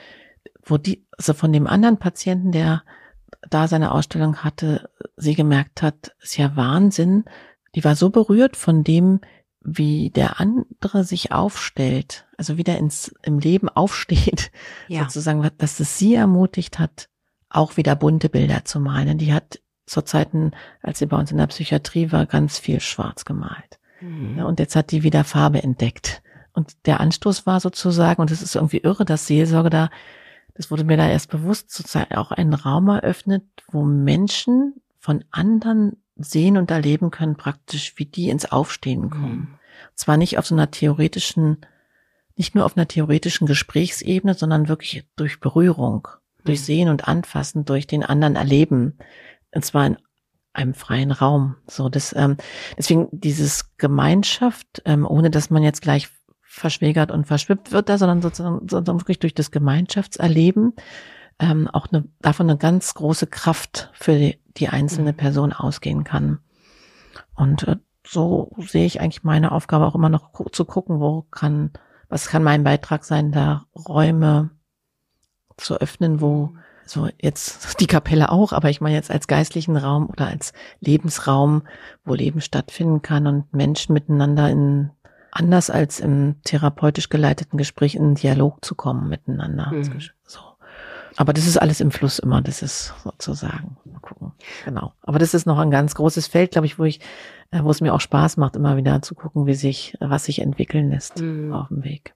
[SPEAKER 2] also von dem anderen Patienten, der da seine Ausstellung hatte, sie gemerkt hat, ist ja Wahnsinn. Die war so berührt von dem, wie der andere sich aufstellt, also wieder im Leben aufsteht, sozusagen, dass es sie ermutigt hat, auch wieder bunte Bilder zu malen. Die hat zur Zeiten, als sie bei uns in der Psychiatrie war, ganz viel schwarz gemalt. Ja, und jetzt hat die wieder Farbe entdeckt. Und der Anstoß war sozusagen, und es ist irgendwie irre, dass Seelsorge da, das wurde mir da erst bewusst, sozusagen auch einen Raum eröffnet, wo Menschen von anderen sehen und erleben können, praktisch, wie die ins Aufstehen kommen. Zwar nicht auf so einer nicht nur auf einer theoretischen Gesprächsebene, sondern wirklich durch Berührung, durch Sehen und Anfassen, durch den anderen erleben. Und zwar in einem freien Raum. So, deswegen dieses Gemeinschaft, ohne dass man jetzt gleich verschwägert und verschwippt wird da, sondern sozusagen wirklich durch das Gemeinschaftserleben, auch davon eine ganz große Kraft für die einzelne Person ausgehen kann. Und so sehe ich eigentlich meine Aufgabe auch immer noch zu gucken, was kann mein Beitrag sein, da Räume zu öffnen, wo so jetzt die Kapelle auch, aber ich meine jetzt als geistlichen Raum oder als Lebensraum, wo Leben stattfinden kann und Menschen miteinander anders als im therapeutisch geleiteten Gespräch in Dialog zu kommen miteinander. So. Aber das ist alles im Fluss immer, das ist sozusagen, mal gucken. Genau. Aber das ist noch ein ganz großes Feld, glaube ich, wo es mir auch Spaß macht, immer wieder zu gucken, was sich entwickeln lässt auf dem Weg.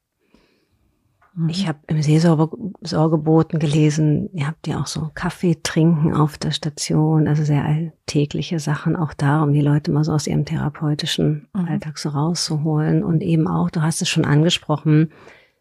[SPEAKER 1] Ich habe im Seelsorgeboten gelesen, ihr habt ja auch so Kaffee trinken auf der Station, also sehr alltägliche Sachen auch da, um die Leute mal so aus ihrem therapeutischen Alltag so rauszuholen. Und eben auch, du hast es schon angesprochen,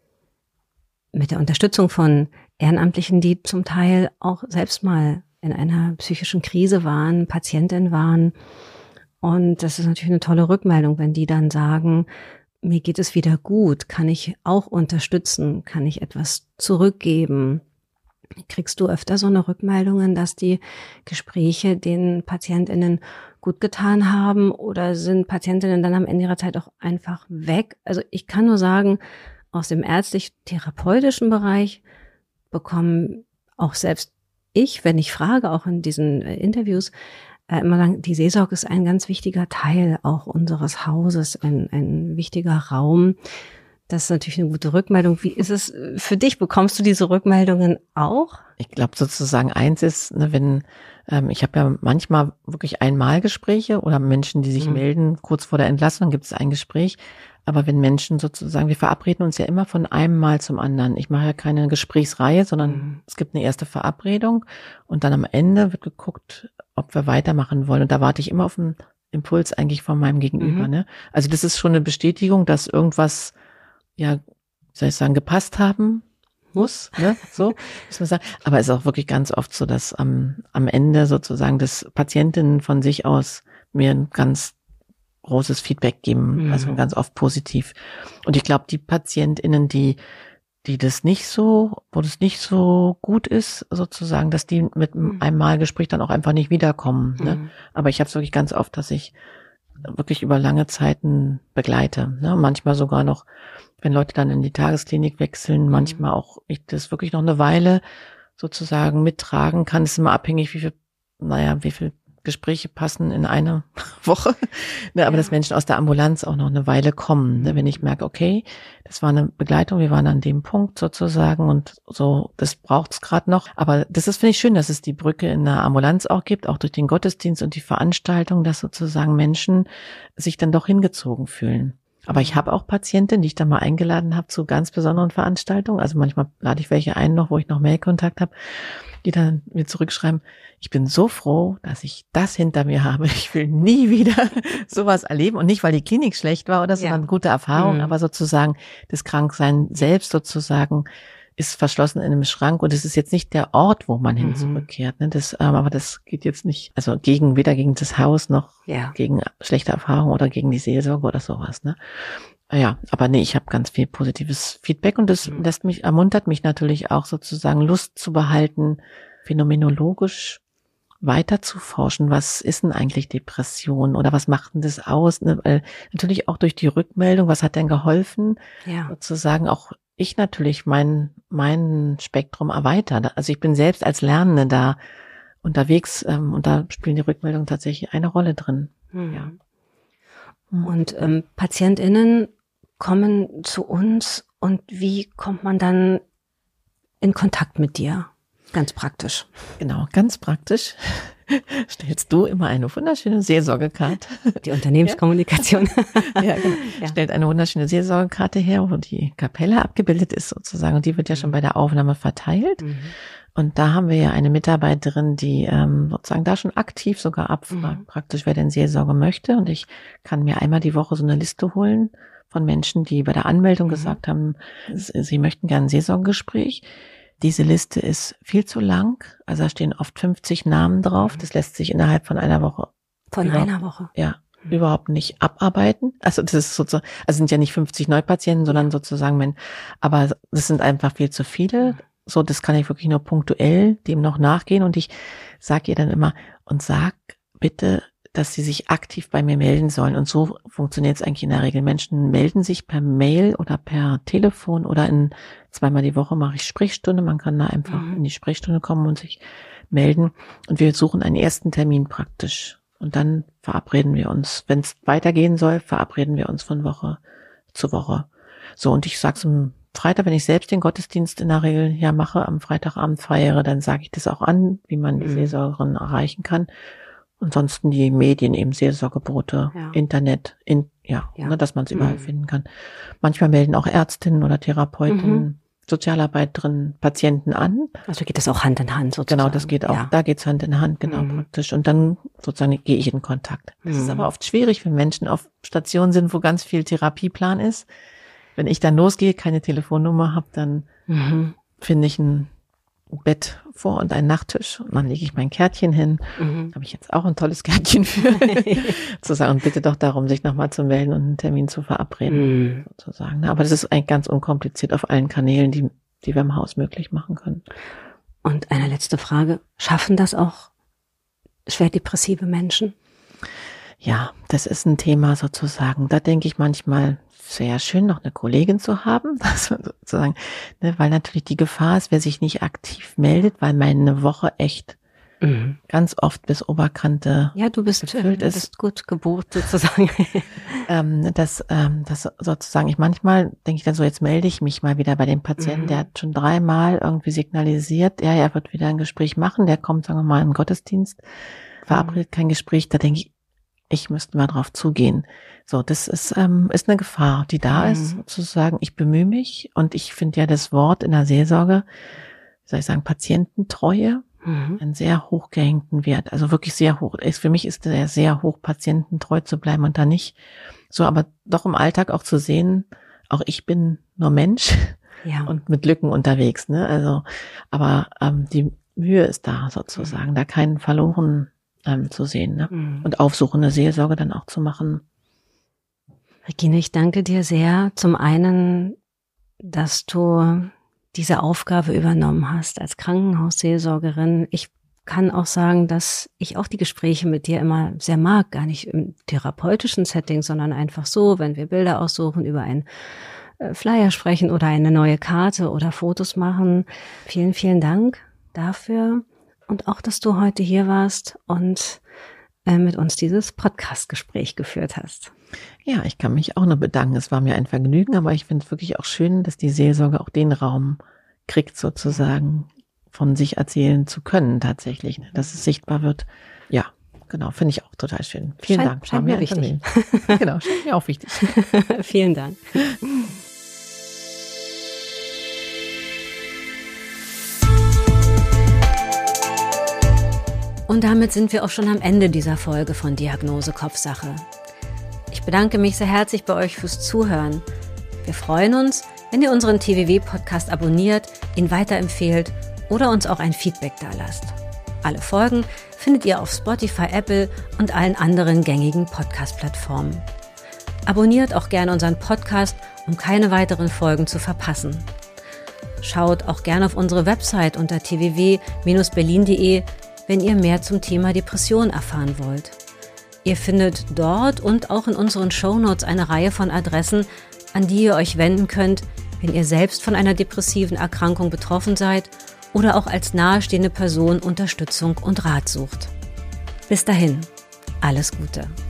[SPEAKER 1] mit der Unterstützung von Ehrenamtlichen, die zum Teil auch selbst mal in einer psychischen Krise waren, Patientin waren. Und das ist natürlich eine tolle Rückmeldung, wenn die dann sagen, mir geht es wieder gut, kann ich auch unterstützen, kann ich etwas zurückgeben. Kriegst du öfter so eine Rückmeldungen, dass die Gespräche den PatientInnen gut getan haben oder sind PatientInnen dann am Ende ihrer Zeit auch einfach weg? Also ich kann nur sagen, aus dem ärztlich-therapeutischen Bereich bekommen auch selbst ich, wenn ich frage, auch in diesen Interviews, immer sagen, die Seelsorge ist ein ganz wichtiger Teil auch unseres Hauses, ein wichtiger Raum. Das ist natürlich eine gute Rückmeldung. Wie ist es für dich? Bekommst du diese Rückmeldungen auch?
[SPEAKER 2] Ich glaube sozusagen eins ist, wenn ich habe ja manchmal wirklich Einmalgespräche oder Menschen, die sich melden, kurz vor der Entlassung, dann gibt es ein Gespräch. Aber wenn Menschen sozusagen, wir verabreden uns ja immer von einem Mal zum anderen. Ich mache ja keine Gesprächsreihe, sondern es gibt eine erste Verabredung und dann am Ende wird geguckt, ob wir weitermachen wollen. Und da warte ich immer auf einen Impuls eigentlich von meinem Gegenüber. Ne? Also das ist schon eine Bestätigung, dass irgendwas, ja, wie soll ich sagen, gepasst haben muss. Ne? So muss man sagen. Aber es ist auch wirklich ganz oft so, dass am Ende sozusagen das Patientinnen von sich aus mir ein ganz großes Feedback geben, also ganz oft positiv. Und ich glaube, die PatientInnen, die das nicht so, wo das nicht so gut ist, sozusagen, dass die mit einem Malgespräch dann auch einfach nicht wiederkommen. Ne? Aber ich habe es wirklich ganz oft, dass ich wirklich über lange Zeiten begleite. Ne? Manchmal sogar noch, wenn Leute dann in die Tagesklinik wechseln, manchmal auch ich das wirklich noch eine Weile sozusagen mittragen kann. Es ist immer abhängig, wie viel Gespräche passen in eine Woche. Ne, aber dass Menschen aus der Ambulanz auch noch eine Weile kommen. Ne, wenn ich merke, okay, das war eine Begleitung, wir waren an dem Punkt sozusagen und so, das braucht's gerade noch. Aber das ist, finde ich schön, dass es die Brücke in der Ambulanz auch gibt, auch durch den Gottesdienst und die Veranstaltung, dass sozusagen Menschen sich dann doch hingezogen fühlen. Aber ich habe auch Patientinnen, die ich dann mal eingeladen habe zu ganz besonderen Veranstaltungen. Also manchmal lade ich welche ein noch, wo ich noch Mailkontakt habe, die dann mir zurückschreiben, ich bin so froh, dass ich das hinter mir habe. Ich will nie wieder sowas erleben. Und nicht, weil die Klinik schlecht war oder so, sondern gute Erfahrung, aber sozusagen das Kranksein selbst sozusagen ist verschlossen in einem Schrank und es ist jetzt nicht der Ort, wo man hin zurückkehrt. Ne? Aber das geht jetzt nicht, also weder gegen das Haus noch gegen schlechte Erfahrungen oder gegen die Seelsorge oder sowas. Ne? Ja, aber nee, ich habe ganz viel positives Feedback und das ermuntert mich natürlich auch sozusagen Lust zu behalten, phänomenologisch weiter zu forschen. Was ist denn eigentlich Depression oder was macht denn das aus? Ne? Weil natürlich auch durch die Rückmeldung, was hat denn geholfen? Sozusagen auch ich natürlich mein Spektrum erweitert. Also ich bin selbst als Lernende da unterwegs und da spielen die Rückmeldungen tatsächlich eine Rolle drin. Ja.
[SPEAKER 1] Und PatientInnen kommen zu uns und wie kommt man dann in Kontakt mit dir? Ganz praktisch.
[SPEAKER 2] Genau, ganz praktisch. Stellst du immer eine wunderschöne Seelsorgekarte.
[SPEAKER 1] Die Unternehmenskommunikation.
[SPEAKER 2] Ja, genau. Stellt eine wunderschöne Seelsorgekarte her, wo die Kapelle abgebildet ist sozusagen. Und die wird ja schon bei der Aufnahme verteilt. Und da haben wir ja eine Mitarbeiterin, die sozusagen da schon aktiv sogar abfragt, praktisch, wer denn Seelsorge möchte. Und ich kann mir einmal die Woche so eine Liste holen von Menschen, die bei der Anmeldung gesagt haben, sie möchten gerne ein Seelsorgegespräch. Diese Liste ist viel zu lang. Also da stehen oft 50 Namen drauf. Das lässt sich innerhalb von einer Woche. Ja, überhaupt nicht abarbeiten. Also das ist sozusagen, also sind ja nicht 50 Neupatienten, sondern sozusagen, aber das sind einfach viel zu viele. So, das kann ich wirklich nur punktuell dem noch nachgehen. Und ich sage ihr dann immer, und sag bitte, dass sie sich aktiv bei mir melden sollen. Und so funktioniert es eigentlich in der Regel. Menschen melden sich per Mail oder per Telefon oder zweimal die Woche mache ich Sprechstunde. Man kann da einfach in die Sprechstunde kommen und sich melden. Und wir suchen einen ersten Termin praktisch. Und dann verabreden wir uns, wenn es weitergehen soll, verabreden wir uns von Woche zu Woche. So, und ich sag's am Freitag, wenn ich selbst den Gottesdienst in der Regel mache, am Freitagabend feiere, dann sage ich das auch an, wie man die Seelsorgerin erreichen kann. Ansonsten die Medien, eben Seelsorgebote, Internet, ne, dass man es überall finden kann. Manchmal melden auch Ärztinnen oder Therapeuten, Sozialarbeiterinnen Patienten an.
[SPEAKER 1] Also geht das auch Hand in Hand sozusagen.
[SPEAKER 2] Genau, das geht auch. Da geht's Hand in Hand, genau, praktisch. Und dann sozusagen gehe ich in Kontakt. Das ist aber oft schwierig, wenn Menschen auf Stationen sind, wo ganz viel Therapieplan ist. Wenn ich dann losgehe, keine Telefonnummer habe, dann finde ich ein Bett vor und einen Nachttisch und dann lege ich mein Kärtchen hin. Habe ich jetzt auch ein tolles Kärtchen für sozusagen und bitte doch darum, sich nochmal zu melden und einen Termin zu verabreden sozusagen. Aber das ist eigentlich ganz unkompliziert auf allen Kanälen, die wir im Haus möglich machen können.
[SPEAKER 1] Und eine letzte Frage. Schaffen das auch schwer depressive Menschen?
[SPEAKER 2] Ja, das ist ein Thema sozusagen. Da denke ich manchmal, sehr schön, noch eine Kollegin zu haben, sozusagen, ne, weil natürlich die Gefahr ist, wer sich nicht aktiv meldet, weil meine Woche echt ganz oft bis Oberkante
[SPEAKER 1] du bist gut gebucht sozusagen.
[SPEAKER 2] Das sozusagen, manchmal denke ich dann so, jetzt melde ich mich mal wieder bei dem Patienten, der hat schon 3-mal irgendwie signalisiert, er wird wieder ein Gespräch machen, der kommt, sagen wir mal, im Gottesdienst, verabredet kein Gespräch, da denke ich müsste mal drauf zugehen. So, das ist eine Gefahr, die da ist, sozusagen. Ich bemühe mich und ich finde ja das Wort in der Seelsorge, wie soll ich sagen, Patiententreue, einen sehr hochgehängten Wert. Also wirklich sehr hoch. Für mich ist der sehr hoch, patiententreu zu bleiben und da nicht so, aber doch im Alltag auch zu sehen, auch ich bin nur Mensch und mit Lücken unterwegs, ne? Also, aber die Mühe ist da sozusagen, da keinen verloren zu sehen, ne? Und aufsuchende Seelsorge dann auch zu machen.
[SPEAKER 1] Regine, ich danke dir sehr. Zum einen, dass du diese Aufgabe übernommen hast als Krankenhausseelsorgerin. Ich kann auch sagen, dass ich auch die Gespräche mit dir immer sehr mag, gar nicht im therapeutischen Setting, sondern einfach so, wenn wir Bilder aussuchen, über einen Flyer sprechen oder eine neue Karte oder Fotos machen. Vielen, vielen Dank dafür und auch, dass du heute hier warst und mit uns dieses Podcast-Gespräch geführt hast.
[SPEAKER 2] Ja, ich kann mich auch nur bedanken. Es war mir ein Vergnügen, aber ich finde es wirklich auch schön, dass die Seelsorge auch den Raum kriegt, sozusagen von sich erzählen zu können tatsächlich, dass es sichtbar wird. Ja, genau, finde ich auch total schön. Vielen Dank.
[SPEAKER 1] Scheint mir wichtig.
[SPEAKER 2] Genau, scheint mir auch wichtig.
[SPEAKER 1] Vielen Dank. Und damit sind wir auch schon am Ende dieser Folge von Diagnose Kopfsache. Ich bedanke mich sehr herzlich bei euch fürs Zuhören. Wir freuen uns, wenn ihr unseren TWW-Podcast abonniert, ihn weiterempfehlt oder uns auch ein Feedback dalasst. Alle Folgen findet ihr auf Spotify, Apple und allen anderen gängigen Podcast-Plattformen. Abonniert auch gerne unseren Podcast, um keine weiteren Folgen zu verpassen. Schaut auch gerne auf unsere Website unter tww-berlin.de, wenn ihr mehr zum Thema Depression erfahren wollt. Ihr findet dort und auch in unseren Shownotes eine Reihe von Adressen, an die ihr euch wenden könnt, wenn ihr selbst von einer depressiven Erkrankung betroffen seid oder auch als nahestehende Person Unterstützung und Rat sucht. Bis dahin, alles Gute.